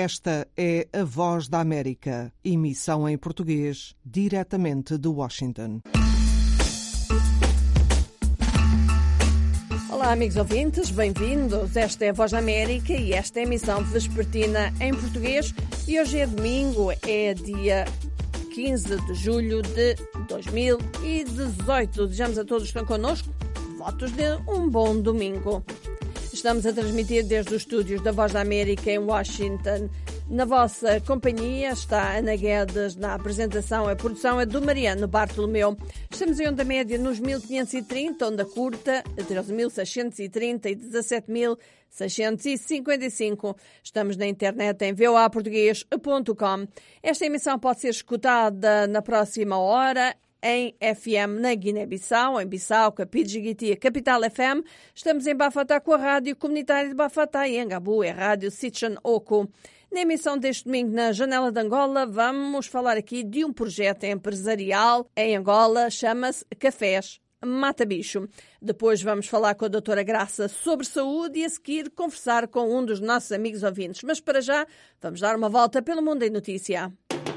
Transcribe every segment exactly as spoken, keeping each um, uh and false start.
Esta é a Voz da América, emissão em português, diretamente de Washington. Olá, amigos ouvintes, bem-vindos. Esta é a Voz da América e esta é a emissão vespertina em português. E hoje é domingo, é dia quinze de julho de dois mil e dezoito. Desejamos a todos que estão connosco votos de um bom domingo. Estamos a transmitir desde os estúdios da Voz da América em Washington. Na vossa companhia está Ana Guedes na apresentação. A produção é do Mariano Bartolomeu. Estamos em onda média nos mil quinhentos e trinta, onda curta treze mil seiscentos e trinta e dezassete mil seiscentos e cinquenta e cinco. Estamos na internet em v o a português ponto com. Esta emissão pode ser escutada na próxima hora em F M na Guiné-Bissau, em Bissau, Capidjiguiti, Capital F M. Estamos em Bafatá com a Rádio Comunitária de Bafatá e em Gabu é a Rádio Sitchan Oku. Na emissão deste domingo na Janela de Angola, vamos falar aqui de um projeto empresarial em Angola, chama-se Cafés Mata Bicho. Depois vamos falar com a doutora Graça sobre saúde e a seguir conversar com um dos nossos amigos ouvintes. Mas para já, vamos dar uma volta pelo mundo em notícia.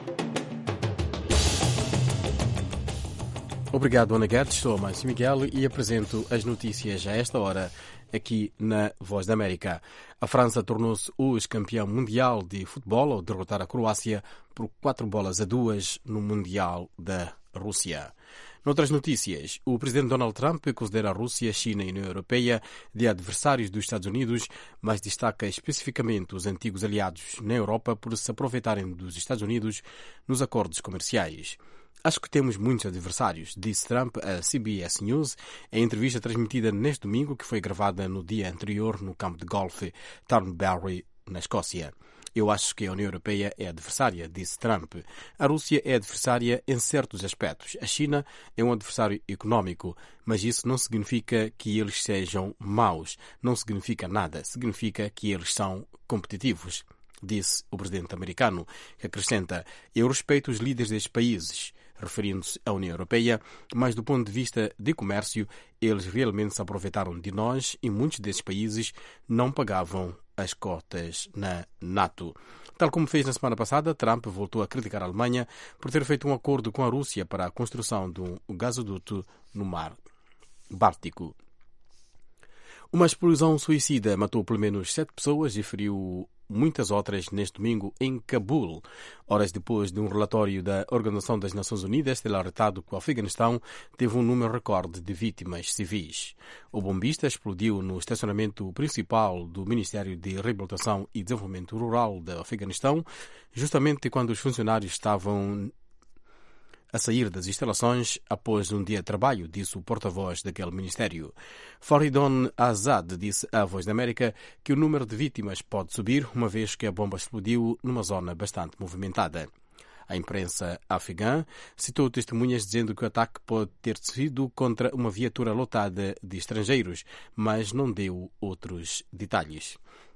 Obrigado, Ana Guedes. Sou Márcio Miguel e apresento as notícias a esta hora aqui na Voz da América. A França tornou-se hoje campeão mundial de futebol ao derrotar a Croácia por quatro bolas a duas no Mundial da Rússia. Noutras notícias, o presidente Donald Trump considera a Rússia, a China e a União Europeia de adversários dos Estados Unidos, mas destaca especificamente os antigos aliados na Europa por se aproveitarem dos Estados Unidos nos acordos comerciais. Acho que temos muitos adversários, disse Trump à C B S News, em entrevista transmitida neste domingo, que foi gravada no dia anterior no campo de golfe Turnberry, na Escócia. Eu acho que a União Europeia é adversária, disse Trump. A Rússia é adversária em certos aspectos. A China é um adversário económico, mas isso não significa que eles sejam maus. Não significa nada. Significa que eles são competitivos, disse o presidente americano, que acrescenta: eu respeito os líderes destes países, referindo-se à União Europeia, mas do ponto de vista de comércio, eles realmente se aproveitaram de nós e muitos desses países não pagavam as cotas na NATO. Tal como fez na semana passada, Trump voltou a criticar a Alemanha por ter feito um acordo com a Rússia para a construção de um gasoduto no mar Báltico. Uma explosão suicida matou pelo menos sete pessoas e feriu muitas outras neste domingo em Cabul, horas depois de um relatório da Organização das Nações Unidas ter alertado que o Afeganistão teve um número recorde de vítimas civis. O bombista explodiu no estacionamento principal do Ministério de Reabilitação e Desenvolvimento Rural do Afeganistão, justamente quando os funcionários estavam a sair das instalações após um dia de trabalho, disse o porta-voz daquele ministério. Faridon Azad disse à Voz da América que o número de vítimas pode subir, uma vez que a bomba explodiu numa zona bastante movimentada. A imprensa afegã citou testemunhas dizendo que o ataque pode ter sido contra uma viatura lotada de estrangeiros, mas não deu outros detalhes.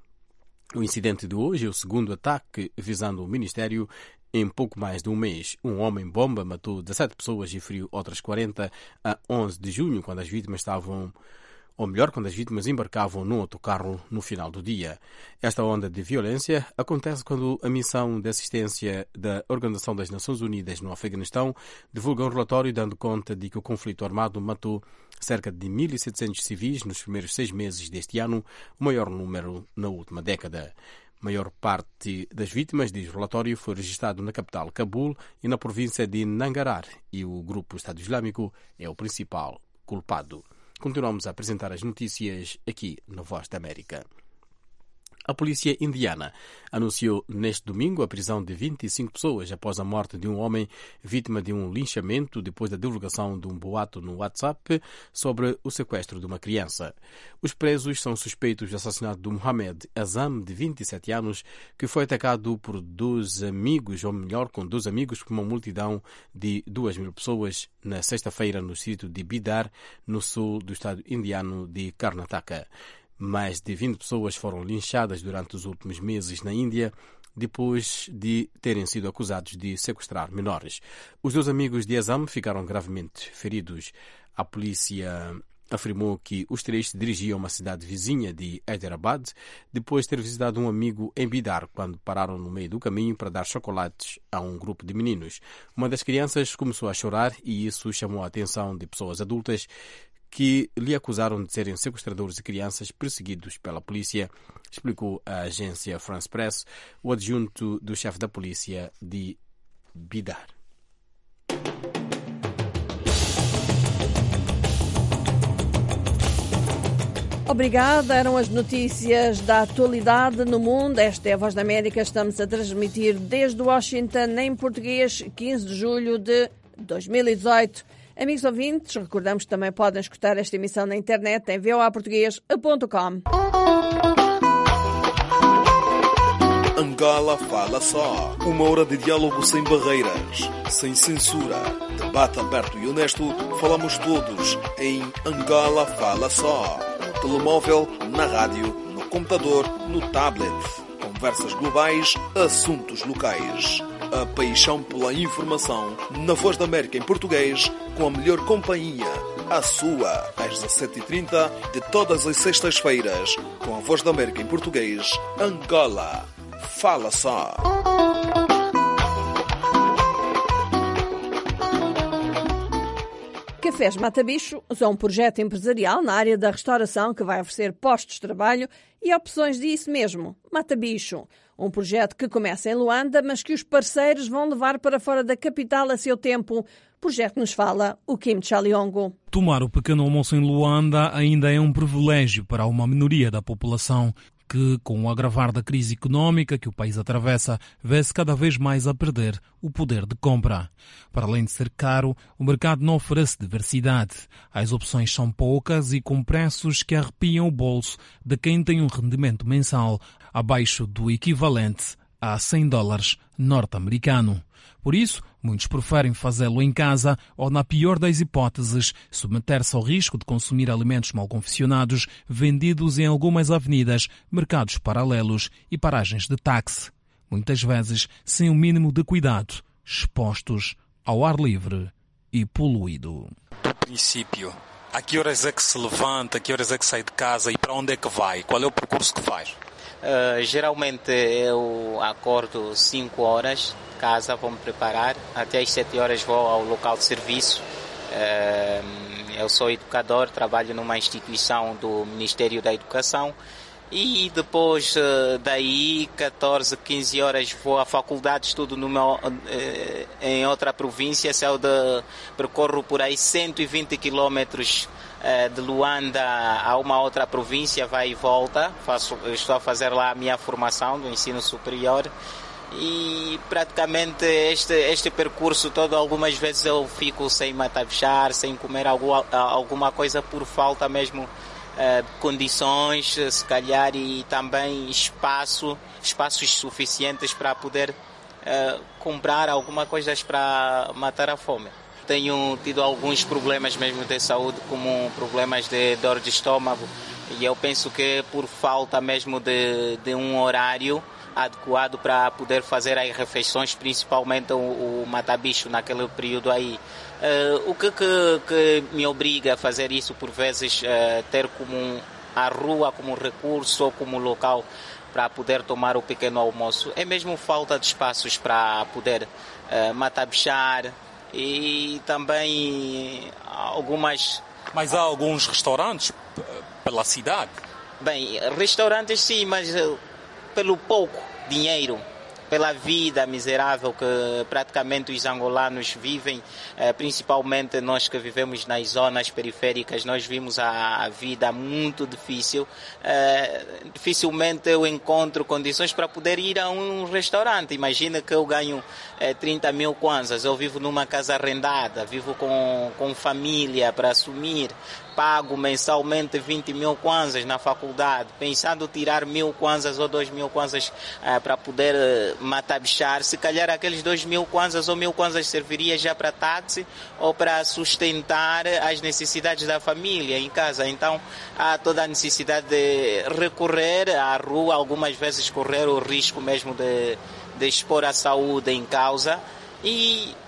O incidente de hoje é o segundo ataque visando o ministério em pouco mais de um mês. Um homem-bomba matou dezassete pessoas e feriu outras quarenta a onze de junho, quando as vítimas estavam, ou melhor, quando as vítimas embarcavam num autocarro no final do dia. Esta onda de violência acontece quando a missão de assistência da Organização das Nações Unidas no Afeganistão divulga um relatório dando conta de que o conflito armado matou cerca de mil e setecentos civis nos primeiros seis meses deste ano, o maior número na última década. A maior parte das vítimas, diz o relatório, foi registrado na capital Cabul e na província de Nangarhar, e o grupo Estado Islâmico é o principal culpado. Continuamos a apresentar as notícias aqui na Voz da América. A polícia indiana anunciou neste domingo a prisão de vinte e cinco pessoas após a morte de um homem vítima de um linchamento depois da divulgação de um boato no WhatsApp sobre o sequestro de uma criança. Os presos são suspeitos do assassinato de Mohamed Azam, de vinte e sete anos, que foi atacado por dois amigos, ou melhor, com dois amigos, por uma multidão de duas mil pessoas na sexta-feira no distrito de Bidar, no sul do estado indiano de Karnataka. Mais de vinte pessoas foram linchadas durante os últimos meses na Índia, depois de terem sido acusados de sequestrar menores. Os dois amigos de Azam ficaram gravemente feridos. A polícia afirmou que os três se dirigiam a uma cidade vizinha de Hyderabad depois de ter visitado um amigo em Bidar, quando pararam no meio do caminho para dar chocolates a um grupo de meninos. Uma das crianças começou a chorar e isso chamou a atenção de pessoas adultas que lhe acusaram de serem sequestradores de crianças perseguidos pela polícia, explicou a agência France Press o adjunto do chefe da polícia de Bidar. Obrigada, eram as notícias da atualidade no mundo. Esta é a Voz da América, estamos a transmitir desde Washington em português, quinze de julho de dois mil e dezoito. Amigos ouvintes, recordamos que também podem escutar esta emissão na internet em v o a português ponto com. Angola Fala Só. Uma hora de diálogo sem barreiras, sem censura. Debate aberto e honesto. Falamos todos em Angola Fala Só. No telemóvel, na rádio, no computador, no tablet. Conversas globais, assuntos locais. A paixão pela informação na Voz da América em português, com a melhor companhia. A sua, às dezassete e trinta de todas as sextas-feiras, com a Voz da América em português, Angola. Fala Só. Cafés Mata Bicho são um projeto empresarial na área da restauração que vai oferecer postos de trabalho e opções disso mesmo, Mata Bicho. Um projeto que começa em Luanda, mas que os parceiros vão levar para fora da capital a seu tempo. Projeto nos fala o Kim Chaliongo. Tomar o pequeno almoço em Luanda ainda é um privilégio para uma minoria da população que, com o agravar da crise económica que o país atravessa, vê-se cada vez mais a perder o poder de compra. Para além de ser caro, o mercado não oferece diversidade. As opções são poucas e com preços que arrepiam o bolso de quem tem um rendimento mensal abaixo do equivalente a cem dólares norte-americano. Por isso, muitos preferem fazê-lo em casa ou, na pior das hipóteses, submeter-se ao risco de consumir alimentos mal confeccionados vendidos em algumas avenidas, mercados paralelos e paragens de táxi. Muitas vezes sem o mínimo de cuidado, expostos ao ar livre e poluído. Do princípio, a que horas é que se levanta, a que horas é que sai de casa e para onde é que vai? Qual é o percurso que faz? Uh, geralmente eu acordo cinco horas, casa, vou me preparar, até às sete horas vou ao local de serviço. Uh, eu sou educador, trabalho numa instituição do Ministério da Educação e depois uh, daí, catorze, quinze horas vou à faculdade, estudo no meu, uh, em outra província, saio de, percorro por aí cento e vinte quilômetros de Luanda a uma outra província, vai e volta. Faço, estou a fazer lá a minha formação do ensino superior e praticamente este, este percurso todo, algumas vezes eu fico sem matabichar, sem comer algo, alguma coisa por falta mesmo uh, de condições, se calhar, e também espaço, espaços suficientes para poder uh, comprar alguma coisa para matar a fome. Tenho tido alguns problemas mesmo de saúde, como problemas de dor de estômago, e eu penso que por falta mesmo de, de um horário adequado para poder fazer as refeições, principalmente o, o matabicho naquele período aí. Uh, o que, que, que me obriga a fazer isso por vezes, uh, ter como a rua como recurso ou como local para poder tomar o pequeno almoço, é mesmo falta de espaços para poder uh, matabichar. E também algumas... Mas há alguns restaurantes pela cidade? Bem, restaurantes sim, mas pelo pouco dinheiro, pela vida miserável que praticamente os angolanos vivem, principalmente nós que vivemos nas zonas periféricas, nós vimos a vida muito difícil. Dificilmente eu encontro condições para poder ir a um restaurante. Imagina que eu ganho trinta mil kwanzas, eu vivo numa casa arrendada, vivo com, com família para assumir, pago mensalmente vinte mil kwanzas na faculdade, pensando tirar mil kwanzas ou dois mil kwanzas uh, para poder uh, matabichar, se calhar aqueles dois mil kwanzas ou mil kwanzas serviria já para táxi ou para sustentar as necessidades da família em casa. Então há toda a necessidade de recorrer à rua, algumas vezes correr o risco mesmo de, de expor a saúde em causa. E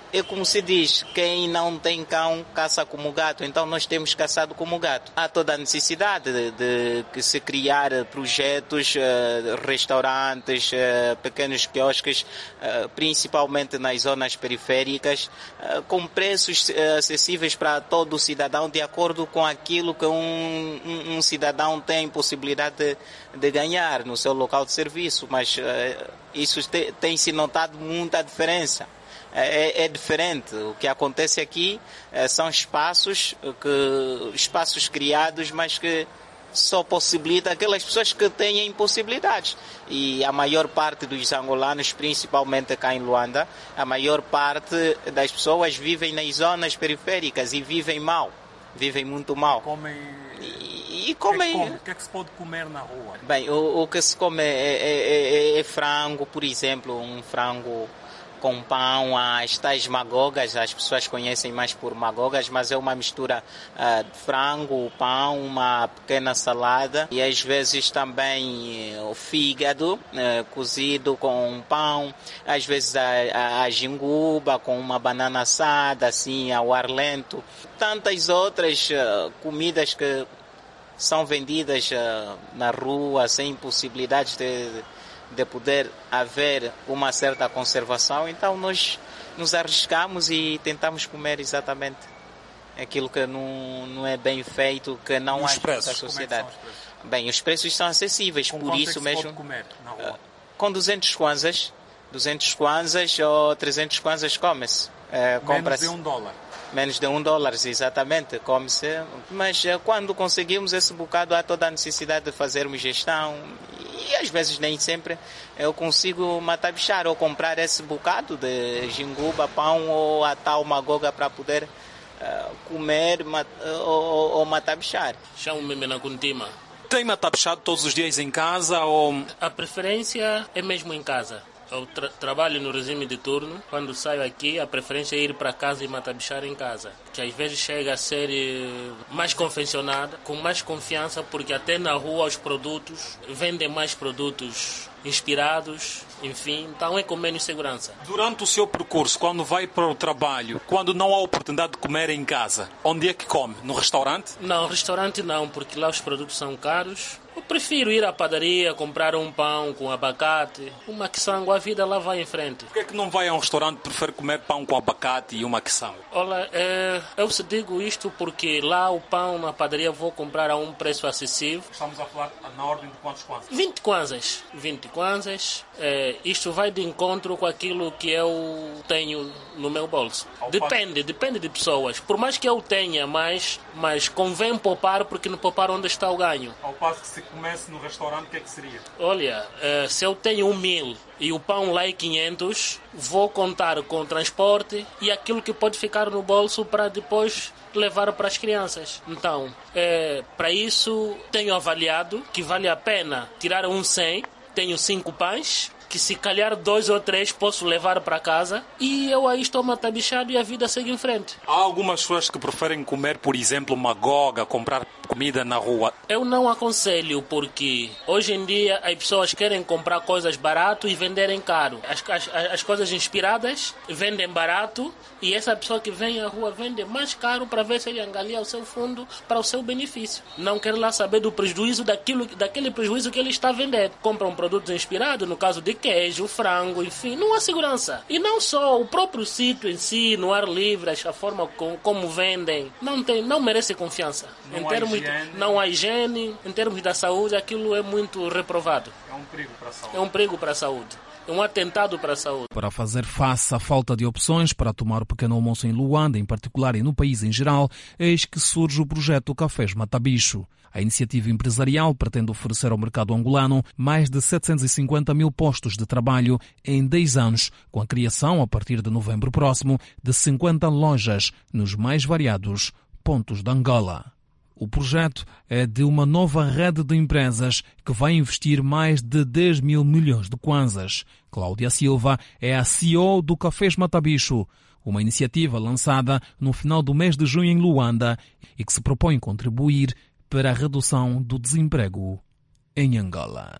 é como se diz, quem não tem cão caça como gato, então nós temos caçado como gato. Há toda a necessidade de, de que se criar projetos, restaurantes, pequenos quiosques, principalmente nas zonas periféricas, com preços acessíveis para todo o cidadão, de acordo com aquilo que um, um, um cidadão tem possibilidade de, de ganhar no seu local de serviço, mas isso te, tem-se notado muita diferença. É, é diferente. O que acontece aqui é, são espaços, que, espaços criados, mas que só possibilita aquelas pessoas que têm impossibilidades. E a maior parte dos angolanos, principalmente cá em Luanda, a maior parte das pessoas vivem nas zonas periféricas e vivem mal. Vivem muito mal. Comem... E, e comem... O que, é que, o que é que se pode comer na rua? Bem, o, o que se come é, é, é, é frango, por exemplo, um frango com pão, as tais magogas, as pessoas conhecem mais por magogas, mas é uma mistura uh, de frango, pão, uma pequena salada e às vezes também uh, o fígado uh, cozido com pão, às vezes a, a, a jinguba com uma banana assada, assim, ao ar lento. Tantas outras uh, comidas que são vendidas uh, na rua sem possibilidades de, de de poder haver uma certa conservação, então nós nos arriscamos e tentamos comer exatamente aquilo que não, não é bem feito, que não há na sociedade. É bem, os preços são acessíveis, com por isso é que mesmo. Se pode comer na rua? Uh, com duzentos kwanzas, duzentos kwanzas ou trezentos kwanzas come-se. Uh, Menos de um dólar. Menos de um dólar, exatamente, come-se. Mas uh, quando conseguimos esse bocado, há toda a necessidade de fazermos gestão. E às vezes nem sempre eu consigo matabichar ou comprar esse bocado de jinguba, pão ou a tal magoga para poder uh, comer mat, ou, ou matabichar. Chamo-me Menakuntima. Tem matabichado todos os dias em casa ou... A preferência é mesmo em casa. Eu tra- trabalho no regime de turno. Quando saio aqui, a preferência é ir para casa e matabichar em casa. Que às vezes chega a ser eh, mais convencionada, com mais confiança, porque até na rua os produtos vendem mais produtos inspirados, enfim, então é com menos segurança. Durante o seu percurso, quando vai para o trabalho, quando não há oportunidade de comer em casa, onde é que come? No restaurante? Não, restaurante não, porque lá os produtos são caros. Eu prefiro ir à padaria, comprar um pão com abacate, uma quiçango, a vida lá vai em frente. Por que é que não vai a um restaurante e prefere comer pão com abacate e uma quiçango? Olha, é, eu se digo isto porque lá o pão na padaria vou comprar a um preço acessível. Estamos a falar na ordem de quantos kwanzas? vinte kwanzas. vinte kwanzas. É, isto vai de encontro com aquilo que eu tenho no meu bolso. Ao depende, passo. depende de pessoas. Por mais que eu tenha mais, mas convém poupar, porque no poupar onde está o ganho. Ao passo que se comece no restaurante, o que é que seria? Olha, é, se eu tenho um mil e o pão lá é quinhentos, vou contar com o transporte e aquilo que pode ficar no bolso para depois levar para as crianças. Então, é, para isso, tenho avaliado que vale a pena tirar um cem, tenho cinco pães, que se calhar dois ou três posso levar para casa e eu aí estou matabichado e a vida segue em frente. Há algumas pessoas que preferem comer, por exemplo, magoga, comprar comida na rua. Eu não aconselho, porque hoje em dia as pessoas querem comprar coisas barato e venderem caro. As, as, as coisas inspiradas vendem barato e essa pessoa que vem à rua vende mais caro para ver se ele angalia o seu fundo para o seu benefício. Não quer lá saber do prejuízo daquilo, daquele prejuízo que ele está vendendo. Compra um produto inspirado, no caso de queijo, frango, enfim, não há segurança. E não só o próprio sítio em si, no ar livre, a forma com, como vendem, não, tem, não merece confiança. Não em termos, higiene. Não há higiene, em termos da saúde, aquilo é muito reprovado. É um perigo para a saúde. É um perigo para a saúde. É um atentado para a saúde. Para fazer face à falta de opções para tomar o pequeno almoço em Luanda, em particular e no país em geral, eis que surge o projeto Cafés Matabicho. A iniciativa empresarial pretende oferecer ao mercado angolano mais de setecentos e cinquenta mil postos de trabalho em dez anos, com a criação, a partir de novembro próximo, de cinquenta lojas nos mais variados pontos de Angola. O projeto é de uma nova rede de empresas que vai investir mais de dez mil milhões de kwanzas. Cláudia Silva é a C E O do Cafés Matabicho, uma iniciativa lançada no final do mês de junho em Luanda e que se propõe contribuir para a redução do desemprego em Angola.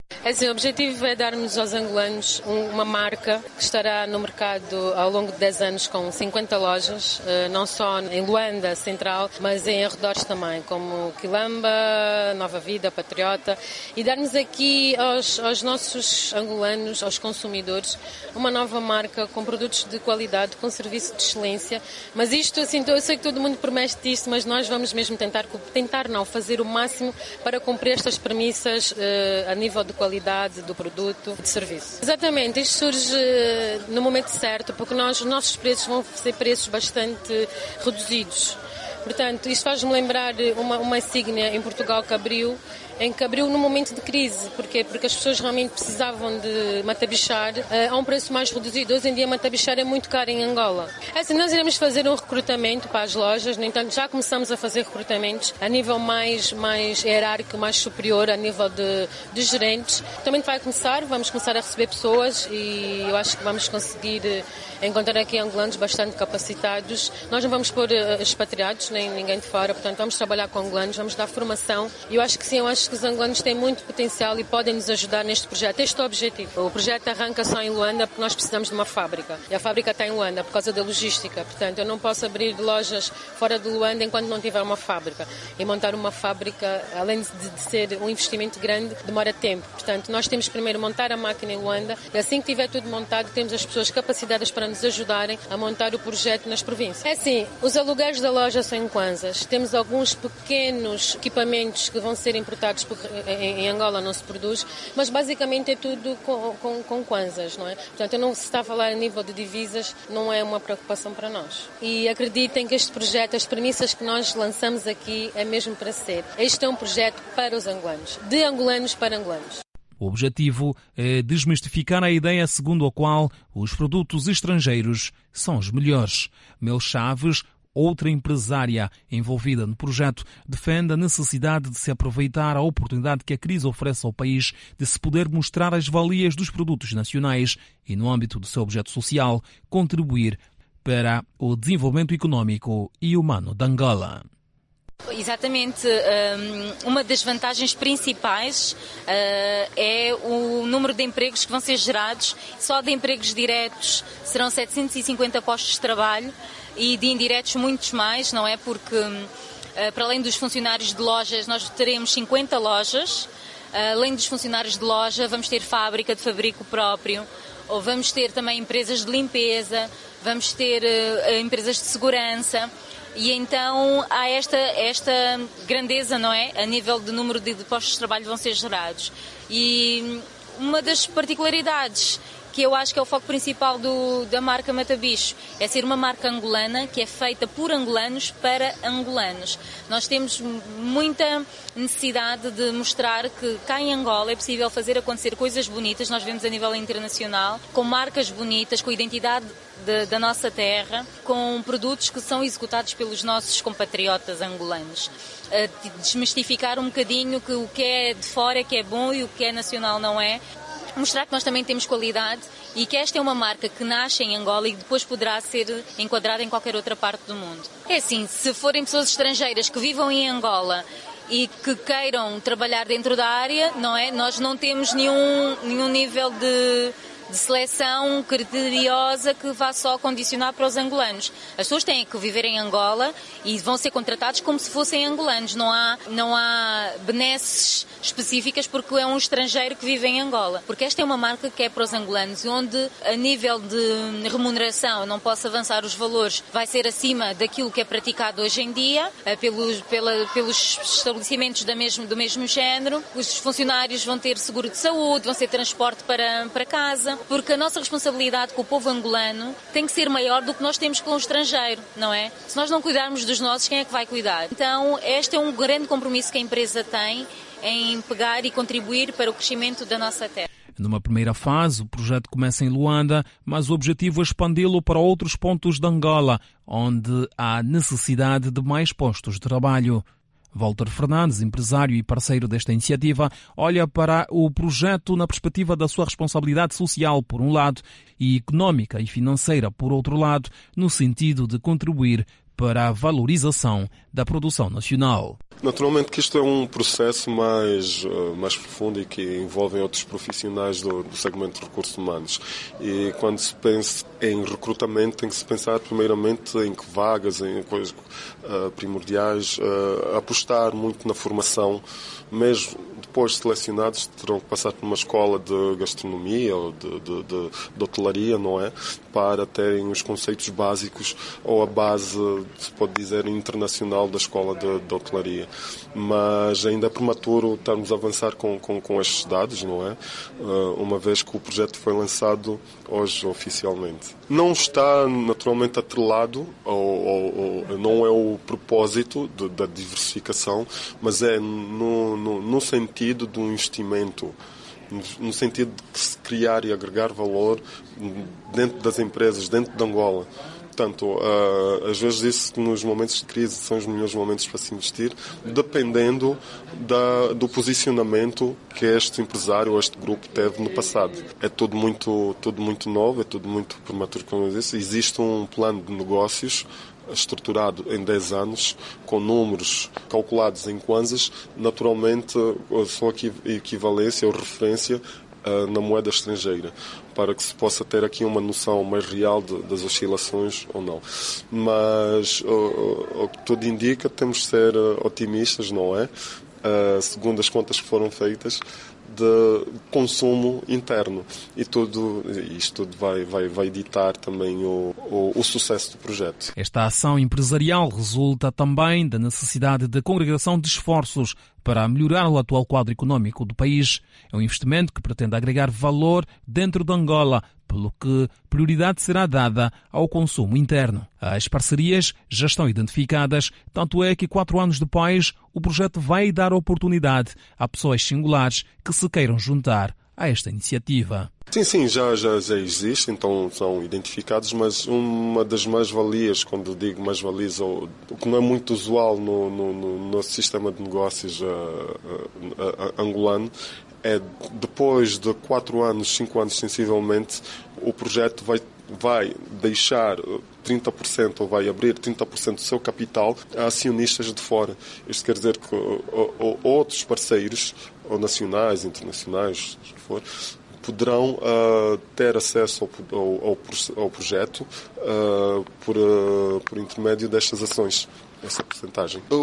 É assim, o objetivo é darmos aos angolanos uma marca que estará no mercado ao longo de dez anos com cinquenta lojas, não só em Luanda Central, mas em arredores também, como Quilamba, Nova Vida, Patriota, e darmos aqui aos, aos nossos angolanos, aos consumidores, uma nova marca com produtos de qualidade, com serviço de excelência. Mas isto, assim, eu sei que todo mundo promete isto, mas nós vamos mesmo tentar, tentar não, fazer o máximo para cumprir estas premissas uh, a nível de qualidade do produto, de serviço. Exatamente, isto surge no momento certo, porque nós, os nossos preços vão ser preços bastante reduzidos. Portanto, isto faz-me lembrar uma, uma insígnia em Portugal que abriu, em que abriu num momento de crise. Porquê? Porque as pessoas realmente precisavam de matabichar uh, a um preço mais reduzido. Hoje em dia, matabichar é muito caro em Angola. É assim, nós iremos fazer um recrutamento para as lojas, no entanto, já começamos a fazer recrutamentos a nível mais, mais hierárquico, mais superior, a nível de, de gerentes. Também vai começar, vamos começar a receber pessoas e eu acho que vamos conseguir encontrar aqui angolanos bastante capacitados. Nós não vamos pôr uh, expatriados, nem ninguém de fora, portanto, vamos trabalhar com angolanos, vamos dar formação. E eu acho que sim, eu acho que os angolanos têm muito potencial e podem nos ajudar neste projeto. Este é o objetivo. O projeto arranca só em Luanda porque nós precisamos de uma fábrica. E a fábrica está em Luanda por causa da logística. Portanto, eu não posso abrir lojas fora de Luanda enquanto não tiver uma fábrica. E montar uma fábrica, além de, de ser um investimento grande, demora tempo. Portanto, nós temos primeiro montar a máquina em Luanda e assim que tiver tudo montado, temos as pessoas capacitadas para nos ajudarem a montar o projeto nas províncias. É assim, os aluguéis da loja são em kwanzas. Temos alguns pequenos equipamentos que vão ser importados porque em Angola não se produz, mas basicamente é tudo com, com, com kwanzas, não é? Portanto, eu não se está a falar a nível de divisas, não é uma preocupação para nós. E acreditem que este projeto, as premissas que nós lançamos aqui é mesmo para ser. Este é um projeto para os angolanos, de angolanos para angolanos. O objetivo é desmistificar a ideia segundo a qual os produtos estrangeiros são os melhores. Mel Chaves, outra empresária envolvida no projeto, defende a necessidade de se aproveitar a oportunidade que a crise oferece ao país de se poder mostrar as valias dos produtos nacionais e, no âmbito do seu objeto social, contribuir para o desenvolvimento económico e humano de Angola. Exatamente. Uma das vantagens principais é o número de empregos que vão ser gerados. Só de empregos diretos serão setecentos e cinquenta postos de trabalho e de indiretos muitos mais, não é? Porque, para além dos funcionários de lojas, nós teremos cinquenta lojas. Além dos funcionários de loja, vamos ter fábrica de fabrico próprio, ou vamos ter também empresas de limpeza, vamos ter empresas de segurança. E então há esta, esta grandeza, não é? A nível de número de postos de trabalho vão ser gerados. E uma das particularidades que eu acho que é o foco principal do, da marca Matabicho é ser uma marca angolana que é feita por angolanos para angolanos. Nós temos muita necessidade de mostrar que cá em Angola é possível fazer acontecer coisas bonitas. Nós vemos a nível internacional, com marcas bonitas, com a identidade de, da nossa terra, com produtos que são executados pelos nossos compatriotas angolanos. Desmistificar um bocadinho que o que é de fora é que é bom e o que é nacional não é. Mostrar que nós também temos qualidade e que esta é uma marca que nasce em Angola e depois poderá ser enquadrada em qualquer outra parte do mundo. É assim, se forem pessoas estrangeiras que vivam em Angola e que queiram trabalhar dentro da área, não é? Nós não temos nenhum, nenhum nível de, de seleção criteriosa que vá só condicionar para os angolanos. As pessoas têm que viver em Angola e vão ser contratados como se fossem angolanos. Não há, não há benesses específicas porque é um estrangeiro que vive em Angola. Porque esta é uma marca que é para os angolanos, onde a nível de remuneração, não posso avançar os valores, vai ser acima daquilo que é praticado hoje em dia, pelos, pela, pelos estabelecimentos da mesmo, do mesmo género. Os funcionários vão ter seguro de saúde, vão ter transporte para, para casa, porque a nossa responsabilidade com o povo angolano tem que ser maior do que nós temos com o estrangeiro, não é? Se nós não cuidarmos dos nossos, quem é que vai cuidar? Então, este é um grande compromisso que a empresa tem em pegar e contribuir para o crescimento da nossa terra. Numa primeira fase, o projeto começa em Luanda, mas o objetivo é expandi-lo para outros pontos de Angola, onde há necessidade de mais postos de trabalho. Walter Fernandes, empresário e parceiro desta iniciativa, olha para o projeto na perspectiva da sua responsabilidade social, por um lado, e económica e financeira, por outro lado, no sentido de contribuir para a valorização da produção nacional. Naturalmente que isto é um processo mais, mais profundo e que envolve outros profissionais do, do segmento de recursos humanos. E quando se pensa em recrutamento, tem que se pensar primeiramente em que vagas, em coisas uh, primordiais, uh, apostar muito na formação, mesmo depois selecionados terão que passar por uma escola de gastronomia ou de, de, de, de hotelaria, não é? Para terem os conceitos básicos ou a base, se pode dizer, internacional da escola de, de hotelaria. Mas ainda é prematuro estarmos a avançar com, com, com estes dados, não é? Uma vez que o projeto foi lançado hoje oficialmente. Não está naturalmente atrelado, ou, ou, ou não é o propósito de, da diversificação, mas é no, no, no sentido do investimento, no sentido de se criar e agregar valor dentro das empresas, dentro de Angola. Portanto, uh, às vezes disse que nos momentos de crise são os melhores momentos para se investir, dependendo da, do posicionamento que este empresário ou este grupo teve no passado. É tudo muito, tudo muito novo, é tudo muito prematuro, como eu disse. Existe um plano de negócios estruturado em dez anos, com números calculados em kwanzas, naturalmente são aqui equivalência ou referência uh, na moeda estrangeira, para que se possa ter aqui uma noção mais real de, das oscilações ou não. Mas o que tudo indica, temos de ser otimistas, não é? Uh, segundo as contas que foram feitas, de consumo interno. E tudo isto tudo vai, vai, vai ditar também o, o, o sucesso do projeto. Esta ação empresarial resulta também da necessidade de congregação de esforços para melhorar o atual quadro económico do país. É um investimento que pretende agregar valor dentro de Angola, pelo que prioridade será dada ao consumo interno. As parcerias já estão identificadas, tanto é que quatro anos depois o projeto vai dar oportunidade a pessoas singulares que se queiram juntar a esta iniciativa. Sim, sim, já, já, já existe, então são identificados, mas uma das mais-valias, quando digo mais-valias, o que não é muito usual no, no, no nosso sistema de negócios uh, uh, uh, angolano, é depois de quatro anos, cinco anos sensivelmente, o projeto vai, vai deixar trinta por cento ou vai abrir trinta por cento do seu capital a acionistas de fora. Isto quer dizer que ou, ou, outros parceiros, ou nacionais, internacionais, o que for, poderão uh, ter acesso ao, ao, ao projeto uh, por, uh, por intermédio destas ações. Essa porcentagem. O,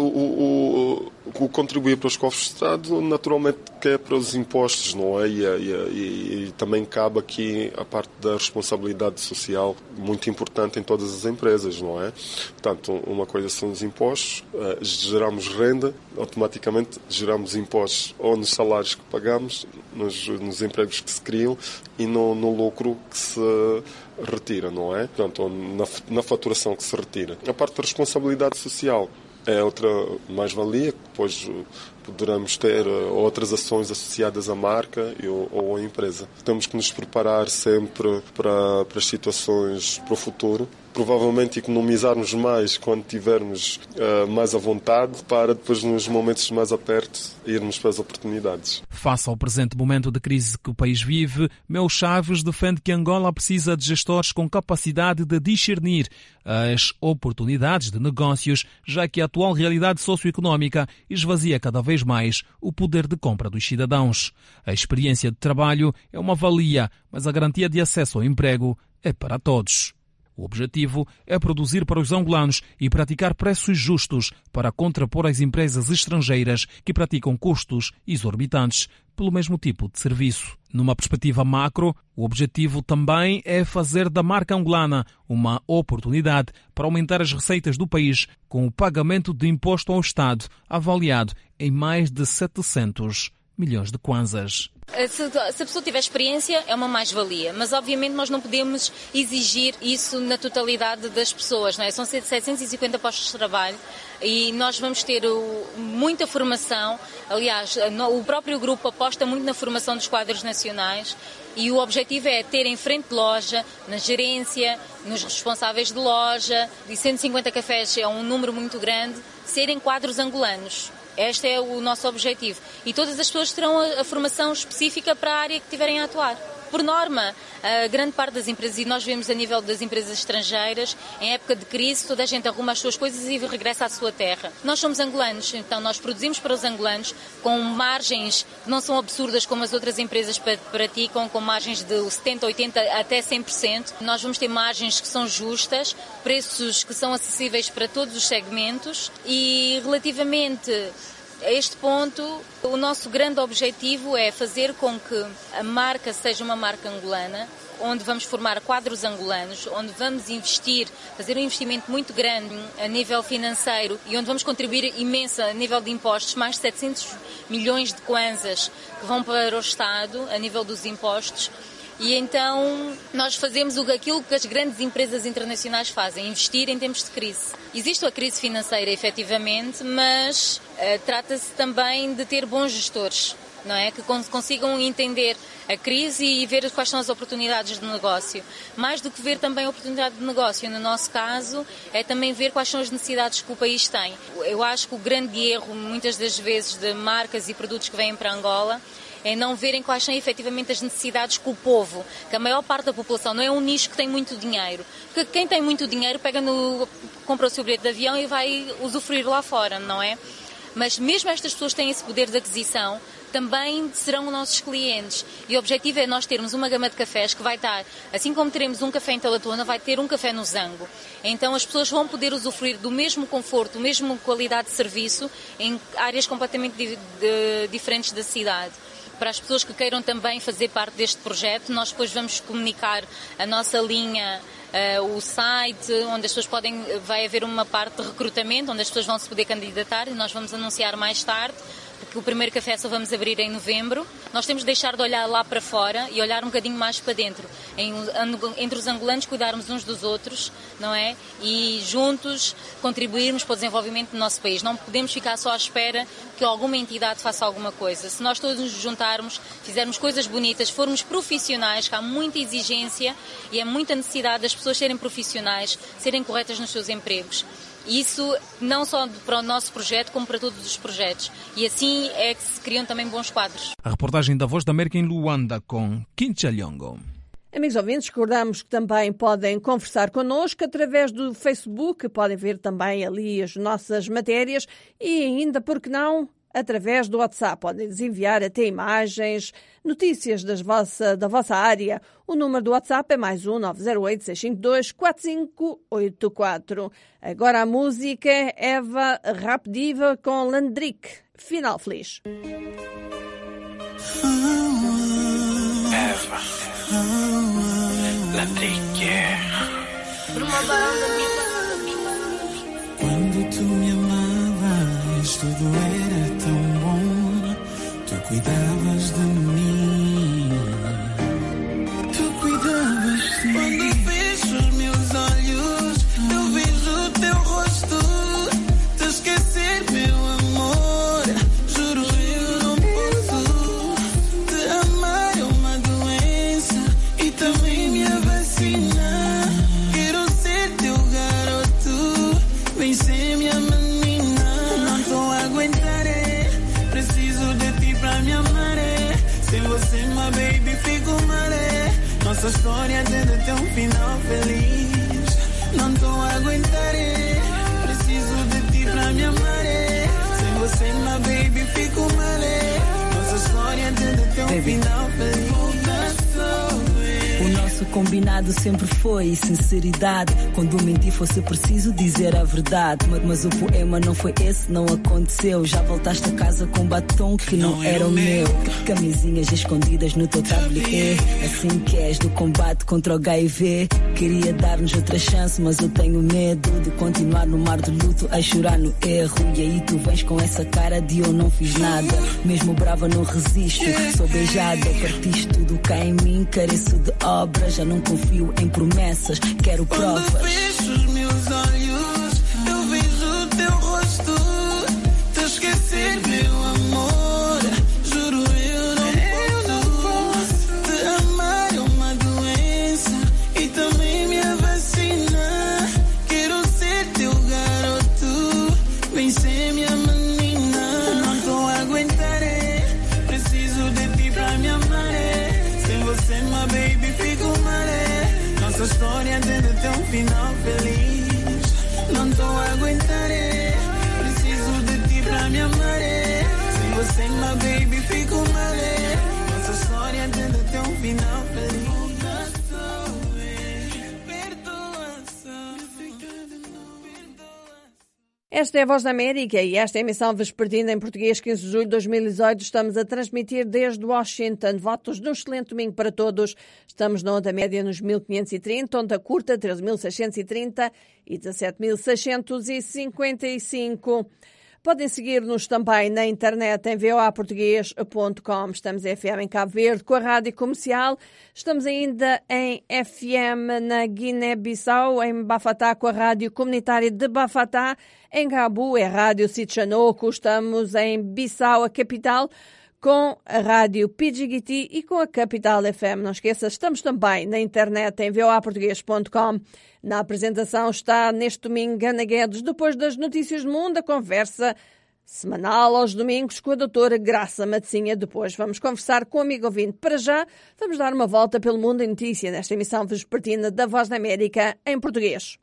o, o, o contribuir para os cofres de Estado, naturalmente, que é para os impostos, não é? E, e, e, e também cabe aqui a parte da responsabilidade social, muito importante em todas as empresas, não é? Portanto, uma coisa são os impostos, uh, geramos renda, automaticamente geramos impostos ou nos salários que pagamos, nos, nos empregos que se criam e no, no lucro que se retira, não é? Portanto, na, na faturação que se retira. A parte da responsabilidade social é outra mais-valia, que depois poderemos ter outras ações associadas à marca ou, ou à empresa. Temos que nos preparar sempre para, para as situações para o futuro. Provavelmente economizarmos mais quando tivermos uh, mais à vontade, para depois, nos momentos mais apertos, irmos para as oportunidades. Face ao presente momento de crise que o país vive, Mel Chaves defende que Angola precisa de gestores com capacidade de discernir as oportunidades de negócios, já que a atual realidade socioeconómica esvazia cada vez mais o poder de compra dos cidadãos. A experiência de trabalho é uma valia, mas a garantia de acesso ao emprego é para todos. O objetivo é produzir para os angolanos e praticar preços justos para contrapor as empresas estrangeiras que praticam custos exorbitantes pelo mesmo tipo de serviço. Numa perspectiva macro, o objetivo também é fazer da marca angolana uma oportunidade para aumentar as receitas do país com o pagamento de imposto ao Estado, avaliado em mais de setecentos milhões de kwanzas. Se a pessoa tiver experiência, é uma mais-valia, mas obviamente nós não podemos exigir isso na totalidade das pessoas, não é? São setecentos e cinquenta postos de trabalho e nós vamos ter muita formação. Aliás, o próprio grupo aposta muito na formação dos quadros nacionais e o objetivo é ter em frente de loja, na gerência, nos responsáveis de loja, e cento e cinquenta cafés é um número muito grande, serem quadros angolanos. Este é o nosso objetivo. E todas as pessoas terão a, a formação específica para a área que tiverem a atuar. por norma, a grande parte das empresas, e nós vemos a nível das empresas estrangeiras, em época de crise, toda a gente arruma as suas coisas e regressa à sua terra. Nós somos angolanos, então nós produzimos para os angolanos com margens que não são absurdas como as outras empresas praticam, com margens de setenta, oitenta até cem por cento. Nós vamos ter margens que são justas, preços que são acessíveis para todos os segmentos e relativamente a este ponto, o nosso grande objetivo é fazer com que a marca seja uma marca angolana, onde vamos formar quadros angolanos, onde vamos investir, fazer um investimento muito grande a nível financeiro e onde vamos contribuir imenso a nível de impostos, mais de setecentos milhões de kwanzas que vão para o Estado a nível dos impostos. E então nós fazemos aquilo que as grandes empresas internacionais fazem, investir em tempos de crise. Existe a crise financeira, efetivamente, mas uh, trata-se também de ter bons gestores, não é? Que consigam entender a crise e ver quais são as oportunidades de negócio. Mais do que ver também a oportunidade de negócio, no nosso caso, é também ver quais são as necessidades que o país tem. Eu acho que o grande erro, muitas das vezes, de marcas e produtos que vêm para Angola, é não verem quais são efetivamente as necessidades que o povo, que a maior parte da população não é um nicho que tem muito dinheiro. Porque quem tem muito dinheiro pega no, compra o seu bilhete de avião e vai usufruir lá fora, não é? Mas mesmo estas pessoas que têm esse poder de aquisição, também serão nossos clientes. E o objetivo é nós termos uma gama de cafés que vai estar, assim como teremos um café em Talatona, vai ter um café no Zango. Então as pessoas vão poder usufruir do mesmo conforto, da mesma qualidade de serviço em áreas completamente di- de, diferentes da cidade. Para as pessoas que queiram também fazer parte deste projeto, nós depois vamos comunicar a nossa linha, uh, o site, onde as pessoas podem, vai haver uma parte de recrutamento, onde as pessoas vão se poder candidatar e nós vamos anunciar mais tarde, porque o primeiro café só vamos abrir em novembro. Nós temos de deixar de olhar lá para fora e olhar um bocadinho mais para dentro. Em, entre os angolanos, cuidarmos uns dos outros, não é? E juntos contribuirmos para o desenvolvimento do nosso país. Não podemos ficar só à espera que alguma entidade faça alguma coisa. Se nós todos nos juntarmos, fizermos coisas bonitas, formos profissionais, que há muita exigência e é muita necessidade das pessoas serem profissionais, serem corretas nos seus empregos. Isso não só para o nosso projeto, como para todos os projetos. E assim é que se criam também bons quadros. A reportagem da Voz da América em Luanda com Kincha Lyongo. Amigos ouvintes, recordamos que também podem conversar connosco através do Facebook, podem ver também ali as nossas matérias e ainda, por que não, através do WhatsApp. Podem-nos enviar até imagens, notícias das vossa, da vossa área. O número do WhatsApp é mais um nove zero oito, seis cinco dois, quatro cinco oito quatro. Agora a música é Eva Rapdiva com Landrick. Final feliz. Eva Landrick. Quando tu me amavas, tudo era tão bom. Tu cuidavas de mim. Tu cuidavas de mim. Quando fecho os meus olhos, eu vejo o teu rosto. Te esquecer, meu amor. Juro, eu não posso. Te amar é uma doença e também minha vacina. Quero ser teu garoto. Vem ser minha menina. Não tô a aguentar, é. Preciso de ti pra me amar, é. Sem você, my baby, fico mal, é. Nossa história deve ter um final feliz. Não tô a aguentar, é. Preciso de ti pra me amar, é. Sem você, my baby, fico mal, é. Nossa história deve ter um baby. Final feliz. O nosso combinado sempre foi sinceridade. Quando mentir fosse preciso dizer a verdade. Mas, mas o poema não foi esse, não aconteceu. Já voltaste a casa com batom que não, não era o meu. Camisinhas escondidas no teu tablier. Assim que és do combate contra o H I V. Queria dar-nos outra chance, mas eu tenho medo de continuar no mar do luto a chorar no erro. E aí tu vens com essa cara de eu não fiz nada. Mesmo brava não resisto, sou beijada. Partiste tudo cá em mim, careço de obra. Já não confio em promessas, quero provas. Quando fecho os meus olhos, eu vejo o teu rosto. Te esquecer, meu amor. Juro, eu não posso. Eu não posso. Te amar é uma doença e também minha vacina. Quero ser teu garoto. Vem ser minha menina. Não tô a aguentar, é. Preciso de ti pra me amar, é. Sem você, my Nossa história tem de ter um final feliz. Não tô a aguentar, preciso de ti pra me amar. Sem você, my baby, fico mal. Nossa história tem de ter um final feliz. Esta é a Voz da América e esta é a emissão vespertina em português, quinze de julho de dois mil e dezoito. Estamos a transmitir desde Washington. Votos de um excelente domingo para todos. Estamos na onda média nos mil quinhentos e trinta, onda curta treze mil seiscentos e trinta e dezassete mil seiscentos e cinquenta e cinco. Podem seguir-nos também na internet em v o a português ponto com. Estamos em F M em Cabo Verde com a Rádio Comercial. Estamos ainda em F M na Guiné-Bissau, em Bafatá com a Rádio Comunitária de Bafatá. Em Gabu é a Rádio Sitchanoco. Estamos em Bissau, a capital, com a Rádio Pidjigiti e com a Capital F M. Não esqueça, estamos também na internet em v o a português ponto com. Na apresentação está neste domingo Ana Guedes, depois das notícias do mundo, a conversa semanal aos domingos com a doutora Graça Matecinha. Depois vamos conversar com o amigo ouvinte. Para já, vamos dar uma volta pelo mundo em notícia nesta emissão vespertina da Voz da América em português.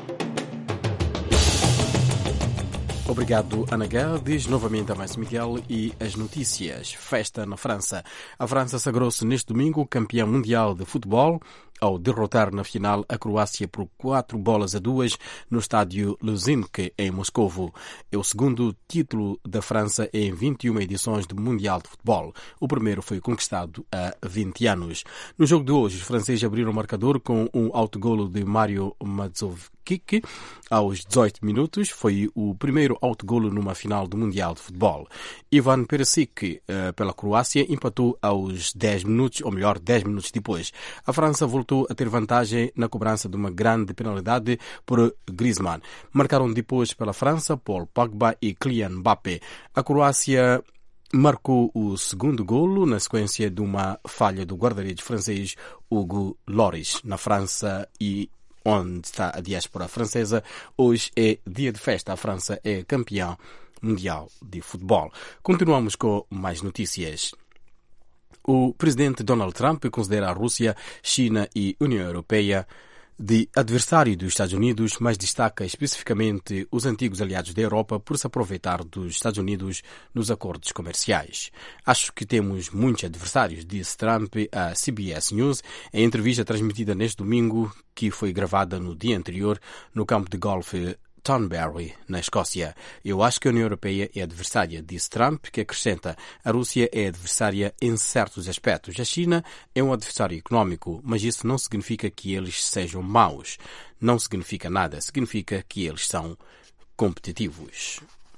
Obrigado, Ana Guedes. Novamente a mais Miguel e as notícias. Festa na França. A França sagrou-se neste domingo campeã mundial de futebol ao derrotar na final a Croácia por quatro bolas a duas no estádio Luzhniki, em Moscovo. É o segundo título da França em vinte e uma edições do Mundial de Futebol. O primeiro foi conquistado há vinte anos. No jogo de hoje, os franceses abriram o marcador com um autogolo de Mario Mandzukic aos dezoito minutos. Foi o primeiro autogolo numa final do Mundial de Futebol. Ivan Perisic, pela Croácia, empatou aos dez minutos, ou melhor, dez minutos depois. A França voltou a ter vantagem na cobrança de uma grande penalidade por Griezmann. Marcaram depois pela França Paul Pogba e Kylian Mbappé. A Croácia marcou o segundo golo na sequência de uma falha do guarda-redes francês Hugo Lloris. Na França e onde está a diáspora francesa, hoje é dia de festa. A França é campeã mundial de futebol. Continuamos com mais notícias. O presidente Donald Trump considera a Rússia, China e União Europeia de adversário dos Estados Unidos, mas destaca especificamente os antigos aliados da Europa por se aproveitar dos Estados Unidos nos acordos comerciais. Acho que temos muitos adversários, disse Trump à C B S News, em entrevista transmitida neste domingo, que foi gravada no dia anterior no campo de golfe Thornbury, na Escócia. Eu acho que a União Europeia é adversária, disse Trump, que acrescenta: a Rússia é adversária em certos aspectos. A China é um adversário económico, mas isso não significa que eles sejam maus. Não significa nada. Significa que eles são competitivos.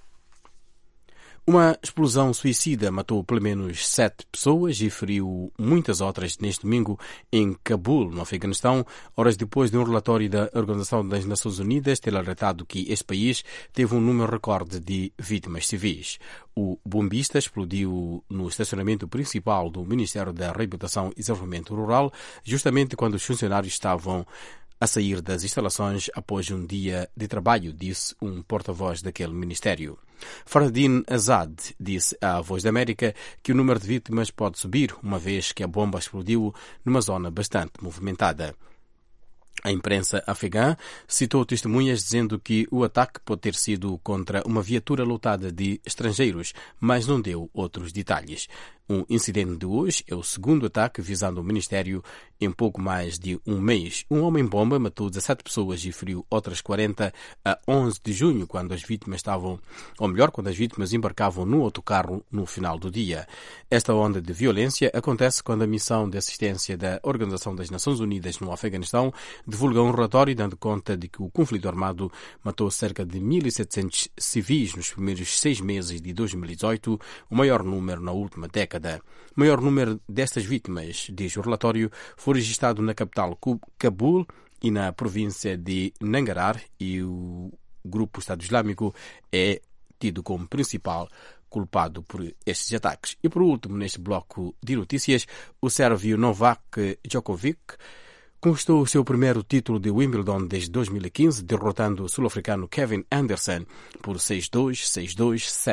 Uma explosão suicida matou pelo menos sete pessoas e feriu muitas outras neste domingo em Cabul, no Afeganistão, horas depois de um relatório da Organização das Nações Unidas ter alertado que este país teve um número recorde de vítimas civis. O bombista explodiu no estacionamento principal do Ministério da Reabilitação e Desenvolvimento Rural, justamente quando os funcionários estavam a sair das instalações após um dia de trabalho, disse um porta-voz daquele ministério. Faradin Azad disse à Voz da América que o número de vítimas pode subir, uma vez que a bomba explodiu numa zona bastante movimentada. A imprensa afegã citou testemunhas dizendo que o ataque pode ter sido contra uma viatura lotada de estrangeiros, mas não deu outros detalhes. Um incidente de hoje é o segundo ataque visando o Ministério em pouco mais de um mês. Um homem-bomba matou dezassete pessoas e feriu outras quarenta a onze de junho, quando as vítimas estavam, ou melhor, quando as vítimas embarcavam no autocarro no final do dia. Esta onda de violência acontece quando a missão de assistência da Organização das Nações Unidas no Afeganistão divulga um relatório dando conta de que o conflito armado matou cerca de mil e setecentos civis nos primeiros seis meses de dois mil e dezoito, o maior número na última década. O maior número destas vítimas, diz o relatório, foi registrado na capital Cabul e na província de Nangarhar, e o grupo Estado Islâmico é tido como principal culpado por estes ataques. E por último, neste bloco de notícias, o sérvio Novak Djokovic conquistou o seu primeiro título de Wimbledon desde dois mil e quinze, derrotando o sul-africano Kevin Anderson por seis dois, seis dois, sete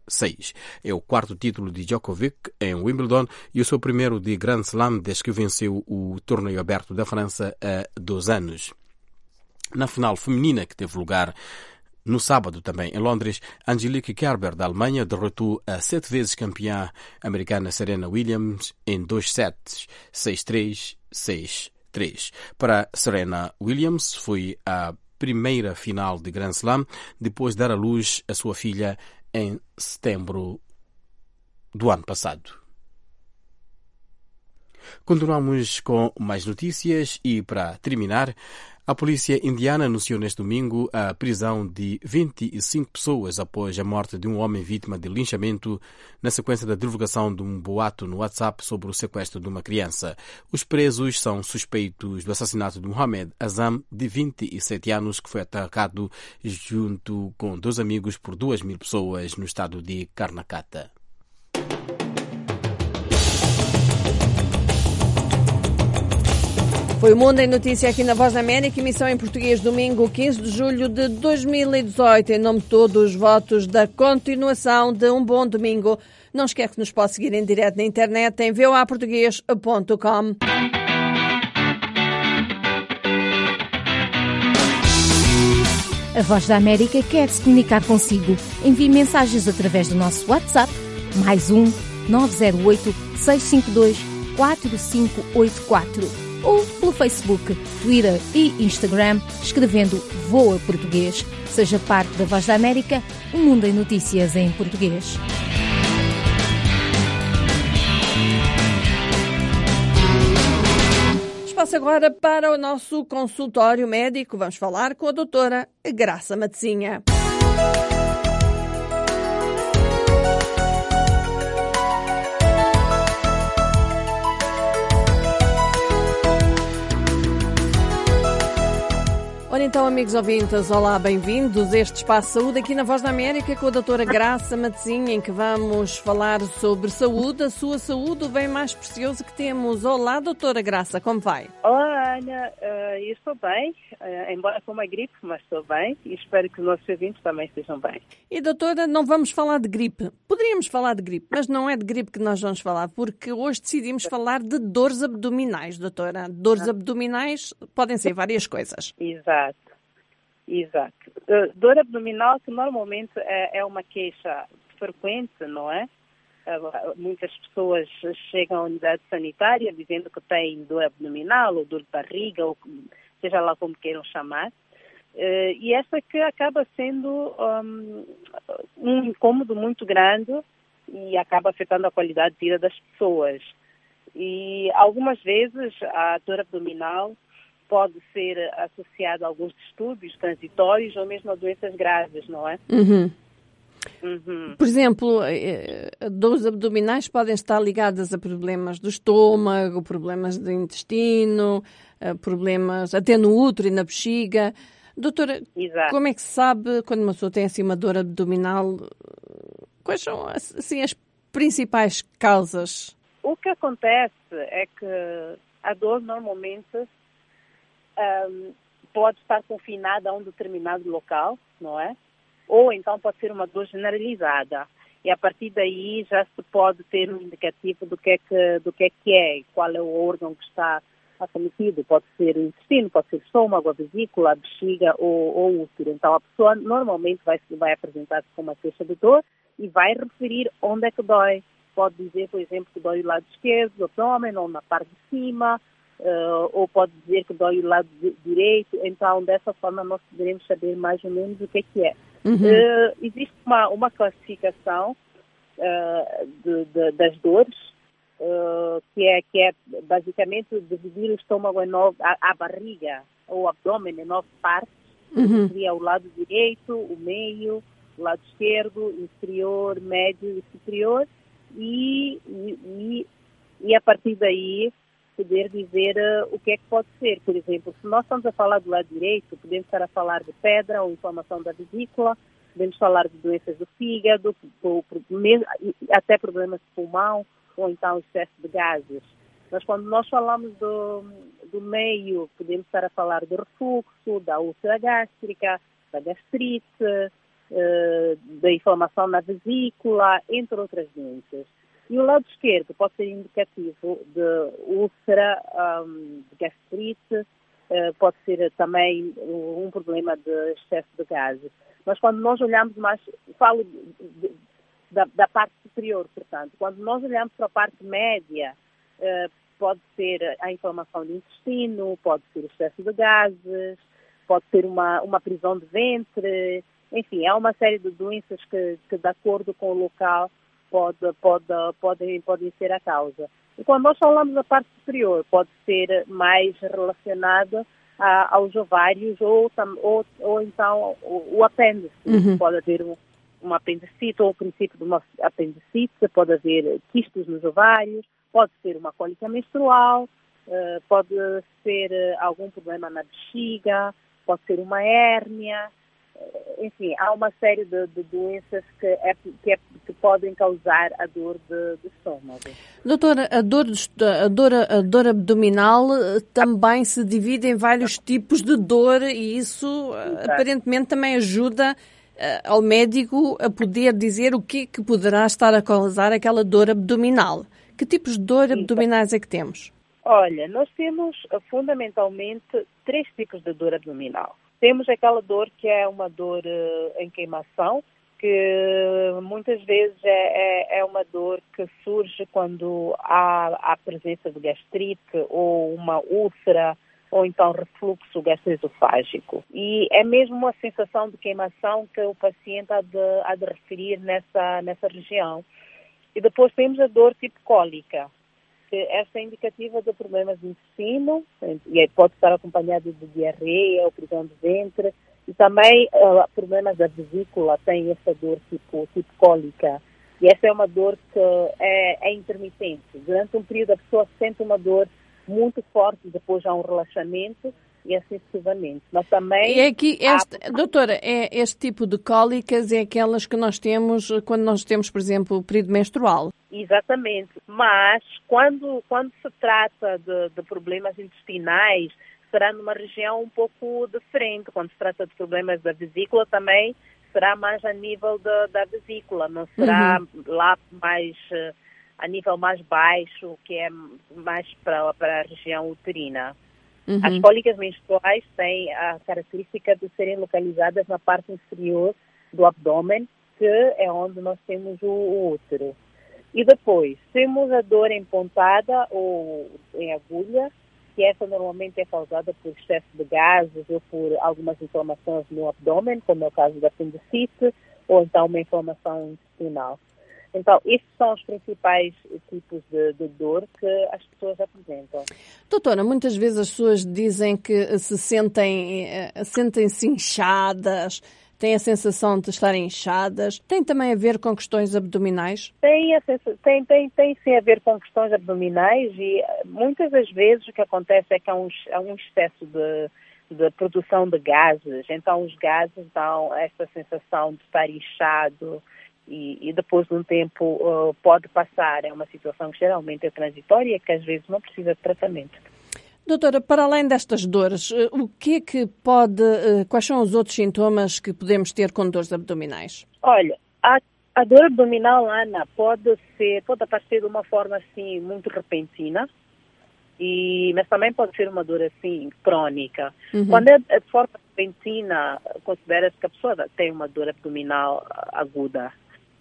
seis. É o quarto título de Djokovic em Wimbledon e o seu primeiro de Grand Slam desde que venceu o torneio aberto da França há dois anos. Na final feminina que teve lugar no sábado também em Londres, Angelique Kerber da Alemanha derrotou a sete vezes campeã americana Serena Williams em dois sets, seis três, seis três. Para Serena Williams foi a primeira final de Grand Slam depois de dar à luz a sua filha em setembro do ano passado. Continuamos com mais notícias e, para terminar, a polícia indiana anunciou neste domingo a prisão de vinte e cinco pessoas após a morte de um homem vítima de linchamento na sequência da divulgação de um boato no WhatsApp sobre o sequestro de uma criança. Os presos são suspeitos do assassinato de Mohamed Azam, de vinte e sete anos, que foi atacado junto com dois amigos por duas mil pessoas no estado de Karnataka. Foi o Mundo em Notícia aqui na Voz da América, emissão em português, domingo quinze de julho de dois mil e dezoito. Em nome de todos os votos da continuação de um bom domingo. Não esquece que nos pode seguir em direto na internet em v o a português ponto com. A Voz da América quer se comunicar consigo. Envie mensagens através do nosso WhatsApp, mais um nove zero oito, seis cinco dois, quatro cinco oito quatro. Ou pelo Facebook, Twitter e Instagram, escrevendo Voa Português. Seja parte da Voz da América, o mundo em notícias em português. Espaço agora para o nosso consultório médico. Vamos falar com a doutora Graça Matezinha. Ora então, amigos ouvintes, olá, bem-vindos a este Espaço Saúde aqui na Voz da América com a doutora Graça Matezinha, em que vamos falar sobre saúde, a sua saúde, o bem mais precioso que temos. Olá, doutora Graça, como vai? Olá, Ana, uh, eu estou bem, uh, embora com uma gripe, mas estou bem e espero que os nossos ouvintes também estejam bem. E doutora, não vamos falar de gripe. Poderíamos falar de gripe, mas não é de gripe que nós vamos falar, porque hoje decidimos falar de dores abdominais, doutora. Dores ah. abdominais podem ser várias coisas. Exato. Exato. Uh, dor abdominal, que normalmente é, é uma queixa frequente, não é? Uh, muitas pessoas chegam à unidade sanitária dizendo que têm dor abdominal ou dor de barriga, ou seja lá como queiram chamar. Uh, e essa que acaba sendo um, um incômodo muito grande e acaba afetando a qualidade de vida das pessoas. E algumas vezes a dor abdominal pode ser associado a alguns distúrbios transitórios ou mesmo a doenças graves, não é? Uhum. Uhum. Por exemplo, dores abdominais podem estar ligadas a problemas do estômago, problemas do intestino, problemas até no útero e na bexiga. Doutora, Exato. Como é que se sabe, quando uma pessoa tem assim uma dor abdominal, quais são assim, as principais causas? O que acontece é que a dor normalmente Um, pode estar confinada a um determinado local, não é? Ou então pode ser uma dor generalizada. E a partir daí já se pode ter um indicativo do que é que, do que é, que é e qual é o órgão que está acometido. Pode ser o intestino, pode ser o estômago, a vesícula, a bexiga ou, ou o útero. Então a pessoa normalmente vai, vai apresentar-se com uma queixa de dor e vai referir onde é que dói. Pode dizer, por exemplo, que dói o lado esquerdo do abdômen ou na parte de cima. Uh, ou pode dizer que dói o lado direito, então dessa forma nós poderemos saber mais ou menos o que é que é. Uhum. Uh, existe uma, uma classificação uh, de, de, das dores, uh, que, é, que é basicamente dividir o estômago em nove, a, a barriga ou o abdômen em nove partes, uhum. que seria o lado direito, o meio, o lado esquerdo, inferior, médio e superior, e, e, e, e a partir daí poder dizer uh, o que é que pode ser. Por exemplo, se nós estamos a falar do lado direito, podemos estar a falar de pedra ou inflamação da vesícula, podemos falar de doenças do fígado, ou, mesmo, até problemas de pulmão, ou então excesso de gases. Mas quando nós falamos do, do meio, podemos estar a falar do refluxo, da úlcera gástrica, da gastrite, uh, da inflamação na vesícula, entre outras doenças. E o lado esquerdo pode ser indicativo de úlcera, um, de gastrite, uh, pode ser também um problema de excesso de gases. Mas quando nós olhamos mais, falo de, de, da, da parte superior, portanto, quando nós olhamos para a parte média, uh, pode ser a inflamação do intestino, pode ser excesso de gases, pode ser uma, uma prisão de ventre, enfim, há uma série de doenças que, que de acordo com o local, Pode, pode, podem, podem ser a causa. E quando nós falamos da parte superior, pode ser mais relacionada a, aos ovários ou, ou, ou então o, o apêndice. Uhum. Pode haver um, um apendicite ou o princípio de uma apendicite, pode haver quistes nos ovários, pode ser uma cólica menstrual, uh, pode ser algum problema na bexiga, pode ser uma hérnia. Enfim, há uma série de, de doenças que, é, que, é, que podem causar a dor de, de estômago. Doutora, a dor, a, dor, a dor abdominal também se divide em vários tipos de dor e isso Exato. Aparentemente também ajuda uh, ao médico a poder dizer o que, que poderá estar a causar aquela dor abdominal. Que tipos de dor Exato. Abdominais é que temos? Olha, nós temos fundamentalmente três tipos de dor abdominal. Temos aquela dor que é uma dor uh, em queimação, que muitas vezes é, é, é uma dor que surge quando há a presença de gastrite ou uma úlcera ou então refluxo gastroesofágico. E é mesmo uma sensação de queimação que o paciente há de, há de referir nessa, nessa região. E depois temos a dor tipo cólica. Esta é indicativa de problemas de intestino e pode estar acompanhada de diarreia ou prisão de ventre e também uh, problemas da vesícula, tem essa dor tipo, tipo cólica. E essa é uma dor que é, é intermitente. Durante um período a pessoa sente uma dor muito forte, depois há um relaxamento e assim sucessivamente. Mas também... E aqui, este, há... doutora, é este tipo de cólicas é aquelas que nós temos quando nós temos, por exemplo, o período menstrual? Exatamente, mas quando, quando se trata de, de problemas intestinais, será numa região um pouco diferente. Quando se trata de problemas da vesícula também, será mais a nível de, da vesícula, não será uhum. lá mais, a nível mais baixo, que é mais para, para a região uterina. Uhum. As cólicas menstruais têm a característica de serem localizadas na parte inferior do abdômen, que é onde nós temos o, o útero. E depois, temos a dor em pontada ou em agulha, que essa normalmente é causada por excesso de gases ou por algumas inflamações no abdômen, como é o caso da apendicite, ou então uma inflamação intestinal. Então, estes são os principais tipos de, de dor que as pessoas apresentam. Doutora, muitas vezes as pessoas dizem que se sentem, sentem-se inchadas, têm a sensação de estarem inchadas. Tem também a ver com questões abdominais? Tem, a sensa- tem, tem, tem sim a ver com questões abdominais e muitas das vezes o que acontece é que há um, há um excesso de, de produção de gases. Então os gases dão esta sensação de estar inchado e, e depois de um tempo uh, pode passar. É uma situação que geralmente é transitória e que às vezes não precisa de tratamento. Doutora, para além destas dores, o que é que pode, quais são os outros sintomas que podemos ter com dores abdominais? Olha, a, a dor abdominal, Ana, pode ser, pode aparecer de uma forma assim muito repentina, e, mas também pode ser uma dor assim crônica. Uhum. Quando é de forma repentina, considera-se que a pessoa tem uma dor abdominal aguda.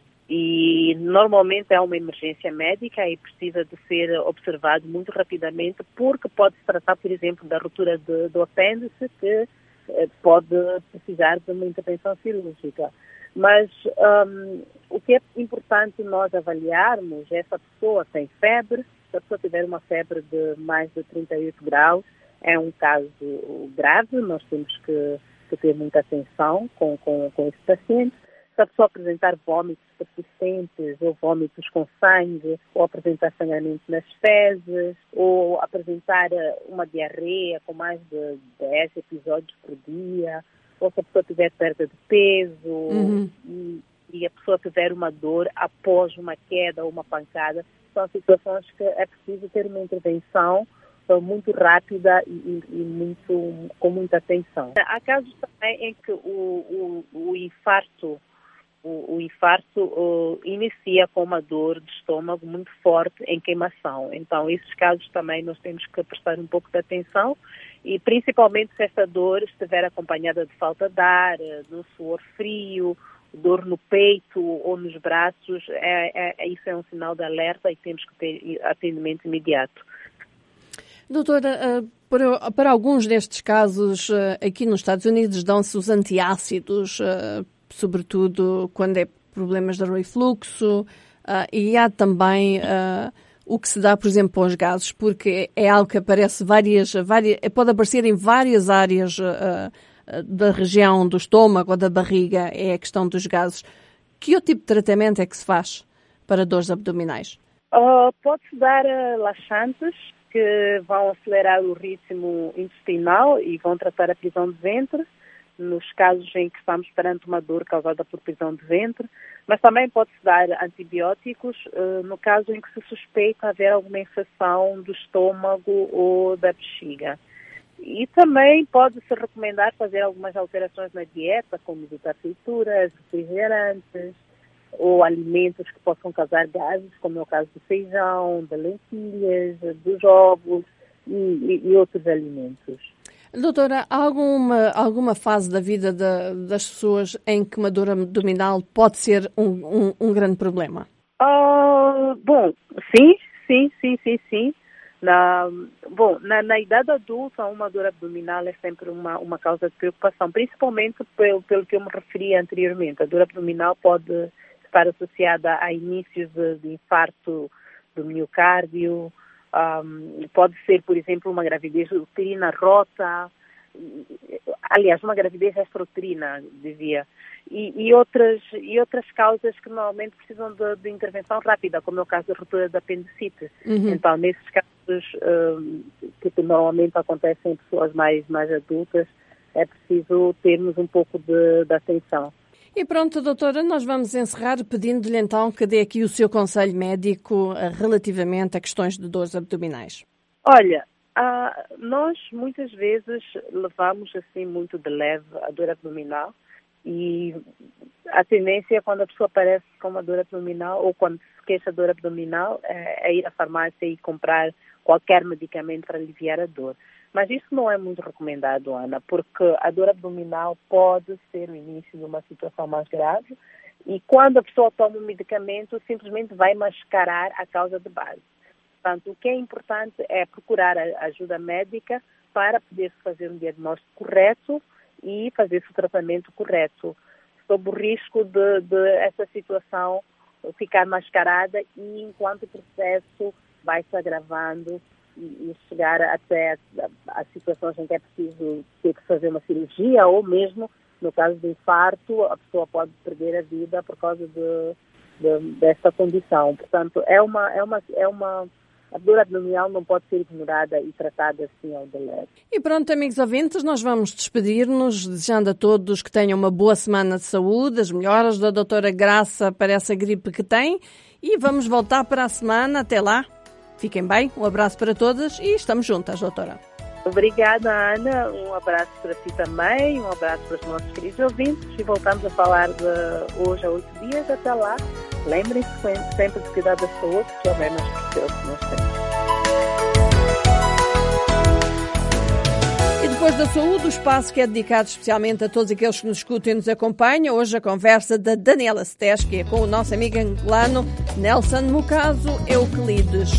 E normalmente é uma emergência médica e precisa de ser observado muito rapidamente, porque pode se tratar, por exemplo, da ruptura de, do apêndice, que eh, pode precisar de uma intervenção cirúrgica. Mas um, o que é importante nós avaliarmos é se a pessoa tem febre. Se a pessoa tiver uma febre de mais de trinta e oito graus, é um caso grave, nós temos que, que ter muita atenção com, com, com esse paciente. Se a pessoa apresentar vômitos persistentes ou vômitos com sangue, ou apresentar sangramento nas fezes, ou apresentar uma diarreia com mais de dez episódios por dia, ou se a pessoa tiver perda de peso, uhum. e, e a pessoa tiver uma dor após uma queda ou uma pancada, são situações que é preciso ter uma intervenção muito rápida e, e muito, com muita atenção. Há casos também em que o, o, o infarto, o, o infarto uh, inicia com uma dor de estômago muito forte em queimação. Então, esses casos também nós temos que prestar um pouco de atenção e principalmente se essa dor estiver acompanhada de falta de ar, de um suor frio, dor no peito ou nos braços, é, é, isso é um sinal de alerta e temos que ter atendimento imediato. Doutora, para, para alguns destes casos, aqui nos Estados Unidos dão-se os antiácidos, sobretudo quando é problemas de refluxo, e há também o que se dá, por exemplo, para os gases, porque é algo que aparece várias, várias, pode aparecer em várias áreas da região do estômago ou da barriga, é a questão dos gases. Que outro tipo de tratamento é que se faz para dores abdominais? Uh, pode-se dar uh, laxantes, que vão acelerar o ritmo intestinal e vão tratar a prisão de ventre, nos casos em que estamos perante uma dor causada por prisão de ventre, mas também pode-se dar antibióticos uh, no caso em que se suspeita haver alguma infecção do estômago ou da bexiga. E também pode-se recomendar fazer algumas alterações na dieta, como evitar frituras, refrigerantes, ou alimentos que possam causar gases, como é o caso do feijão, das lentilhas, dos ovos e, e, e outros alimentos. Doutora, há alguma, alguma fase da vida de, das pessoas em que uma dor abdominal pode ser um, um, um grande problema? Uh, bom, sim, sim, sim, sim, sim. Na, bom, na, na idade adulta, uma dor abdominal é sempre uma, uma causa de preocupação, principalmente pelo, pelo que eu me referi anteriormente. A dor abdominal pode estar associada a inícios de, de infarto do miocárdio, um, pode ser, por exemplo, uma gravidez uterina rota, aliás, uma gravidez extrauterina, dizia, e, e, outras, e outras causas que normalmente precisam de, de intervenção rápida, como é o caso da ruptura da apendicite. Uhum. Então, nesses casos, um, que normalmente acontecem em pessoas mais, mais adultas, é preciso termos um pouco de, de atenção. E pronto, doutora, nós vamos encerrar pedindo-lhe então que dê aqui o seu conselho médico relativamente a questões de dores abdominais. Olha, ah, nós muitas vezes levamos assim muito de leve a dor abdominal e a tendência é quando a pessoa aparece com uma dor abdominal ou quando se queixa de dor abdominal é, é ir à farmácia e comprar qualquer medicamento para aliviar a dor. Mas isso não é muito recomendado, Ana, porque a dor abdominal pode ser o início de uma situação mais grave e quando a pessoa toma um medicamento, simplesmente vai mascarar a causa de base. Portanto, o que é importante é procurar a ajuda médica para poder fazer um diagnóstico correto e fazer o tratamento correto, sob o risco de, de essa situação ficar mascarada e enquanto o processo vai se agravando e chegar até a, a situações em que é preciso ter que fazer uma cirurgia ou mesmo, no caso do infarto, a pessoa pode perder a vida por causa de, de, dessa condição. Portanto, é uma, é uma, é uma, a dor abdominal não pode ser ignorada e tratada assim ao de leve. E pronto, amigos ouvintes, nós vamos despedir-nos, desejando a todos que tenham uma boa semana de saúde, as melhoras da doutora Graça para essa gripe que tem e vamos voltar para a semana. Até lá. Fiquem bem, um abraço para todas e estamos juntas, doutora. Obrigada, Ana. Um abraço para ti também, um abraço para os nossos queridos ouvintes e voltamos a falar de hoje a oito dias. Até lá, lembrem-se sempre de cuidar da saúde, que é o bem mais precioso que nós temos. E depois da saúde, o espaço que é dedicado especialmente a todos aqueles que nos escutam e nos acompanham. Hoje a conversa da Daniela Steski com o nosso amigo angolano Nelson Mucaso Euclides.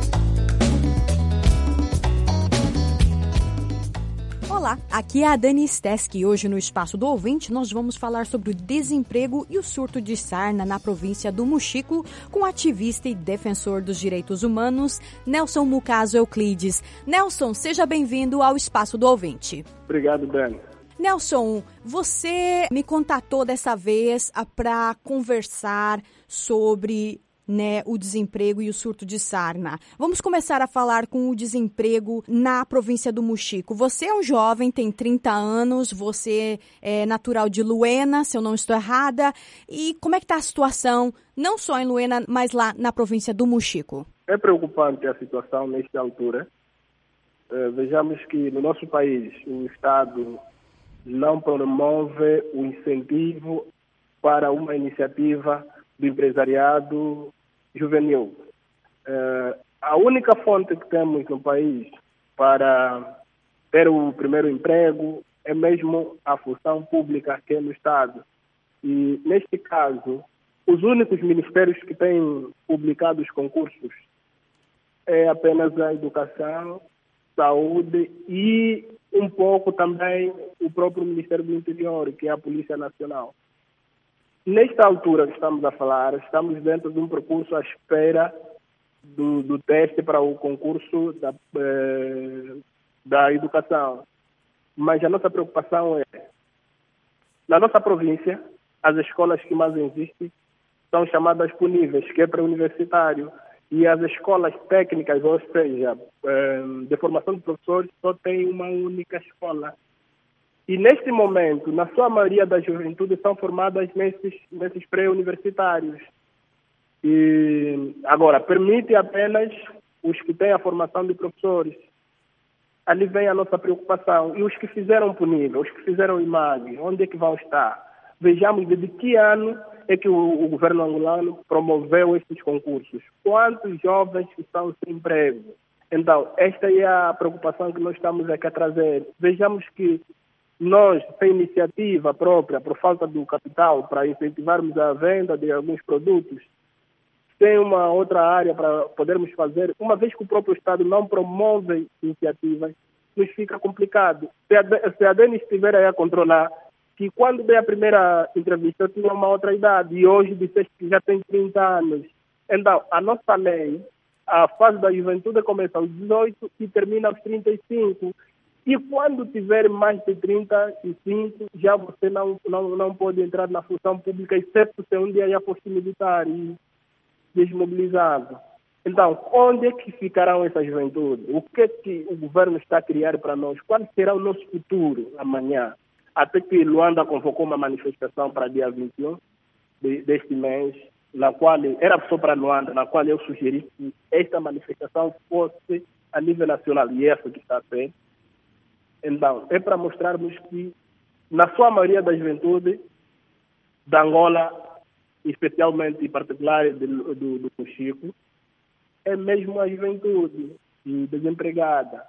Olá, aqui é a Dani Steski e hoje no Espaço do Ouvinte nós vamos falar sobre o desemprego e o surto de sarna na província do Mochico com o ativista e defensor dos direitos humanos Nelson Mucaso Euclides. Nelson, seja bem-vindo ao Espaço do Ouvinte. Obrigado, Dani. Nelson, você me contatou dessa vez para conversar sobre né, o desemprego e o surto de sarna. Vamos começar a falar com o desemprego na província do Mochico. Você é um jovem, tem trinta anos, você é natural de Luena, se eu não estou errada. E como é que está a situação, não só em Luena, mas lá na província do Mochico? É preocupante a situação nesta altura. Uh, vejamos que no nosso país o Estado não promove o incentivo para uma iniciativa do empresariado juvenil. Uh, a única fonte que temos no país para ter o primeiro emprego é mesmo a função pública que é no Estado. E, neste caso, os únicos ministérios que têm publicado os concursos é apenas a educação, saúde e um pouco também o próprio Ministério do Interior, que é a Polícia Nacional. Nesta altura que estamos a falar, estamos dentro de um percurso à espera do, do teste para o concurso da, eh, da educação. Mas a nossa preocupação é, na nossa província, as escolas que mais existem são chamadas por níveis, que é pré-universitário, e as escolas técnicas, ou seja, de formação de professores, só tem uma única escola. E neste momento, na sua maioria das juventudes são formadas nesses, nesses pré-universitários. E agora, permite apenas os que têm a formação de professores. Ali vem a nossa preocupação. E os que fizeram por nível, os que fizeram I M A G, onde é que vão estar? Vejamos desde que ano é que o, o governo angolano promoveu estes concursos. Quantos jovens estão sem emprego? Então, esta é a preocupação que nós estamos aqui a trazer. Vejamos que nós, sem iniciativa própria, por falta do capital, para incentivarmos a venda de alguns produtos, sem uma outra área para podermos fazer, uma vez que o próprio Estado não promove iniciativas, nos fica complicado. Se a, se a Denis estiver aí a controlar, que quando dei a primeira entrevista eu tinha uma outra idade e hoje disseste que já tem trinta anos. Então, a nossa lei, a fase da juventude começa aos dezoito e termina aos trinta e cinco. E quando tiver mais de trinta e cinco, já você não, não, não pode entrar na função pública, exceto se um dia já fosse militar e desmobilizado. Então, onde é que ficarão essa juventude? O que é que o governo está a criar para nós? Qual será o nosso futuro amanhã? Até que Luanda convocou uma manifestação para dia vinte e um de, deste mês, na qual era só para Luanda, na qual eu sugeri que esta manifestação fosse a nível nacional, e essa que está a ser. Então, é para mostrarmos que, na sua maioria da juventude da Angola, especialmente em particular do, do, do Chico, é mesmo a juventude desempregada.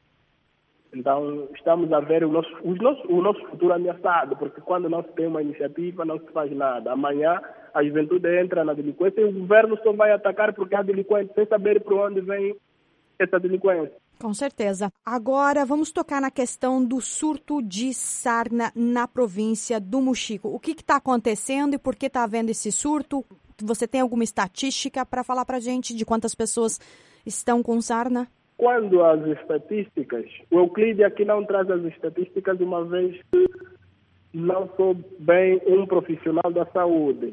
Então, estamos a ver o nosso, o, nosso, o nosso futuro ameaçado, porque quando não se tem uma iniciativa, não se faz nada. Amanhã, a juventude entra na delinquência e o governo só vai atacar porque há delinquente, sem saber por onde vem essa delinquência. Com certeza. Agora, vamos tocar na questão do surto de sarna na província do Mochico. O que está acontecendo e por que está havendo esse surto? Você tem alguma estatística para falar para a gente de quantas pessoas estão com sarna? Quando as estatísticas, o Euclide aqui não traz as estatísticas uma vez que não sou bem um profissional da saúde,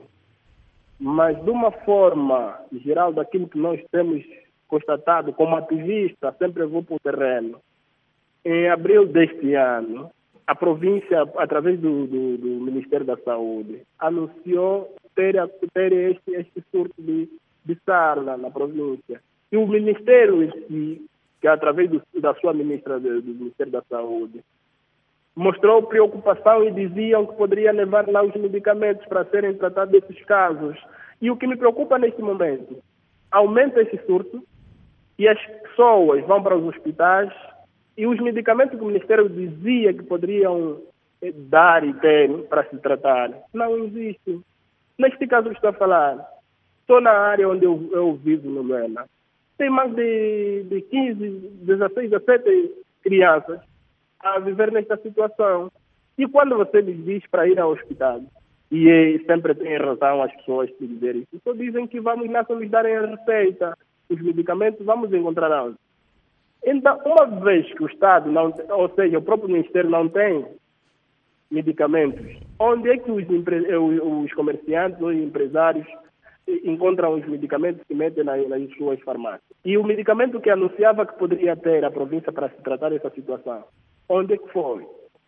mas de uma forma geral daquilo que nós temos constatado como ativista, sempre vou para o terreno. Em abril deste ano, a província, através do, do, do Ministério da Saúde, anunciou ter, ter este, este surto de, de sarna na província. E o Ministério em si, que através do, da sua ministra do, do Ministério da Saúde, mostrou preocupação e diziam que poderia levar lá os medicamentos para serem tratados desses casos. E o que me preocupa neste momento, aumenta esse surto e as pessoas vão para os hospitais e os medicamentos que o Ministério dizia que poderiam dar e ter para se tratar não existem. Neste caso que estou a falar, estou na área onde eu, eu vivo, no Luena. Tem mais de, de quinze, dezesseis, dezessete crianças a viver nesta situação. E quando você lhes diz para ir ao hospital, e é, sempre tem razão as pessoas que dizerem isso, só dizem que vamos lá só lhes darem a receita, os medicamentos, vamos encontrar onde. Então, uma vez que o Estado, não, ou seja, o próprio Ministério não tem medicamentos, onde é que os, os comerciantes ou empresários encontram os medicamentos que metem nas, nas suas farmácias? E o medicamento que anunciava que poderia ter a província para se tratar dessa situação, onde é que foi?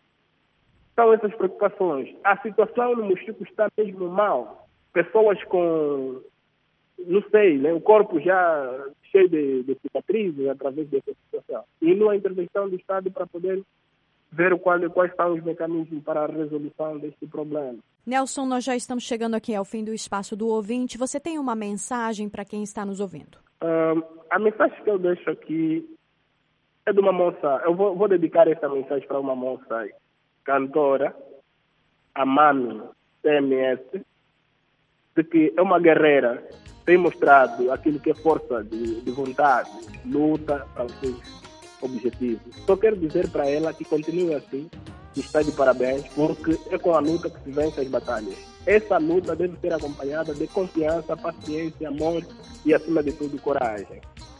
São essas preocupações. A situação no Mochico está mesmo mal. Pessoas com, não sei, né, o corpo já cheio de, de cicatrizes através dessa situação. E não há intervenção do Estado para poder ver qual, quais são os mecanismos para a resolução deste problema. Nelson, nós já estamos chegando aqui ao fim do Espaço do Ouvinte. Você tem uma mensagem para quem está nos ouvindo? Uh, a mensagem que eu deixo aqui é de uma moça. Eu vou, vou dedicar essa mensagem para uma moça cantora, a Mami C M S, de que é uma guerreira, tem mostrado aquilo que é força de, de vontade, luta para os seus objetivos. Só quero dizer para ela que continue assim, que está de parabéns, porque é com a luta que se vence as batalhas. Essa luta deve ser acompanhada de confiança, paciência, amor e, acima de tudo, coragem.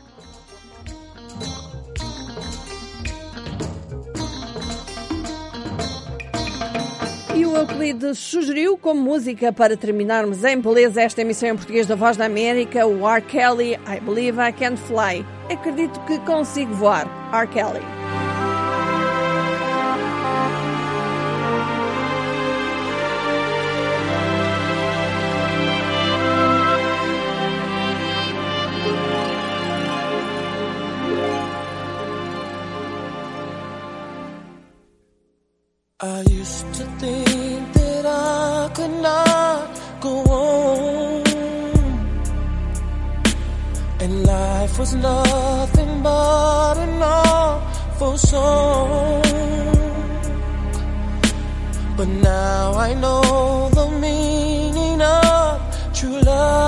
E o Euclides sugeriu como música para terminarmos em beleza esta emissão em português da Voz da América, o R. Kelly, I Believe I Can Fly. Acredito que consigo voar. R. Kelly. I used to think that I could not go on, and life was nothing but an awful song. But now I know the meaning of true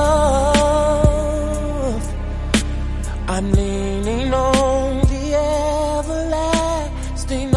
love. I'm leaning on the everlasting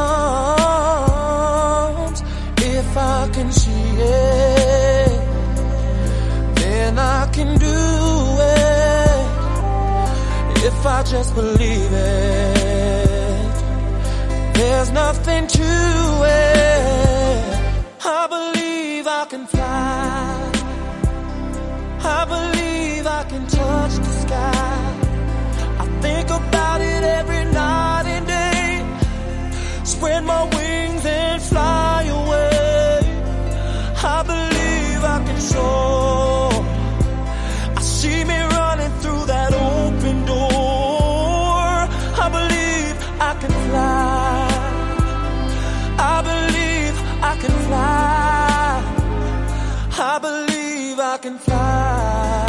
arms. If I can see it, then I can do it. If I just believe it, there's nothing to it. I believe I can fly. I believe I can touch the sky. I think about it every night and day. Spread my wings and fly away. I believe I can soar. I see me running through that open door. I believe I can fly. I believe I can fly. I believe I can fly.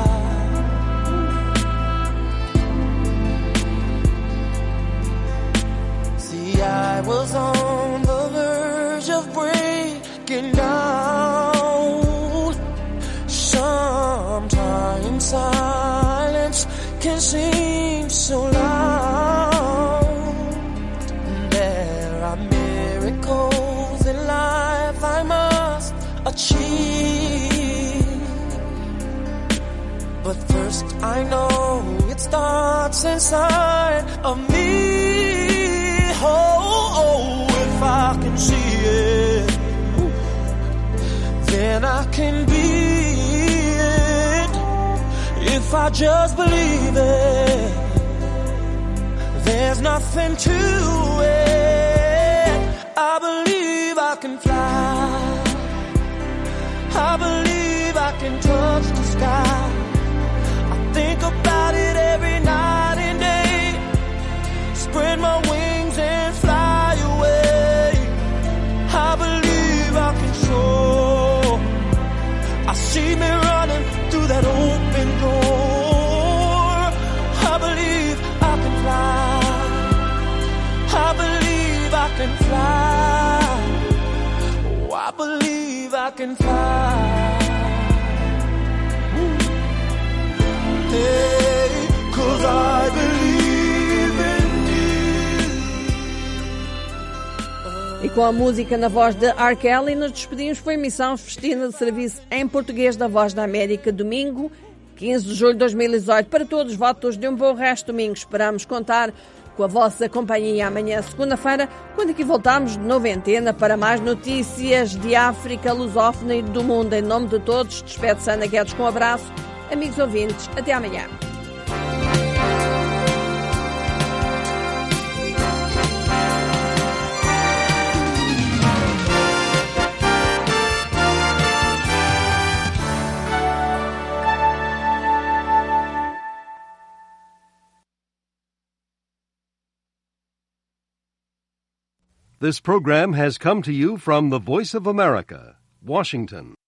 See, I was on the verge of breaking down. Sometimes silence can seem so loud. There are miracles in life I must achieve. But first I know it starts inside of me. Oh, oh, if I can see it, then I can be it. If I just believe it, there's nothing to it. I believe I can fly. I believe I can touch the sky. I think about it every night and day. Spread my wings and fly away. I believe I can soar. I see me running through that open door. I believe I can fly. I believe I can fly. Oh, I believe I can fly. Hey, 'cause I believe in you. E com a música na voz de R. Kelly, nos despedimos com a emissão festina de serviço em português da Voz da América, domingo, quinze de julho de dois mil e dezoito. Para todos, votos de um bom resto de domingo. Esperamos contar com a vossa companhia amanhã, segunda-feira, quando aqui voltamos de novo em antena para mais notícias de África, lusófona e do mundo. Em nome de todos, despede-se Ana Guedes com um abraço. Amigos ouvintes, até amanhã. This program has come to you from the Voice of America, Washington.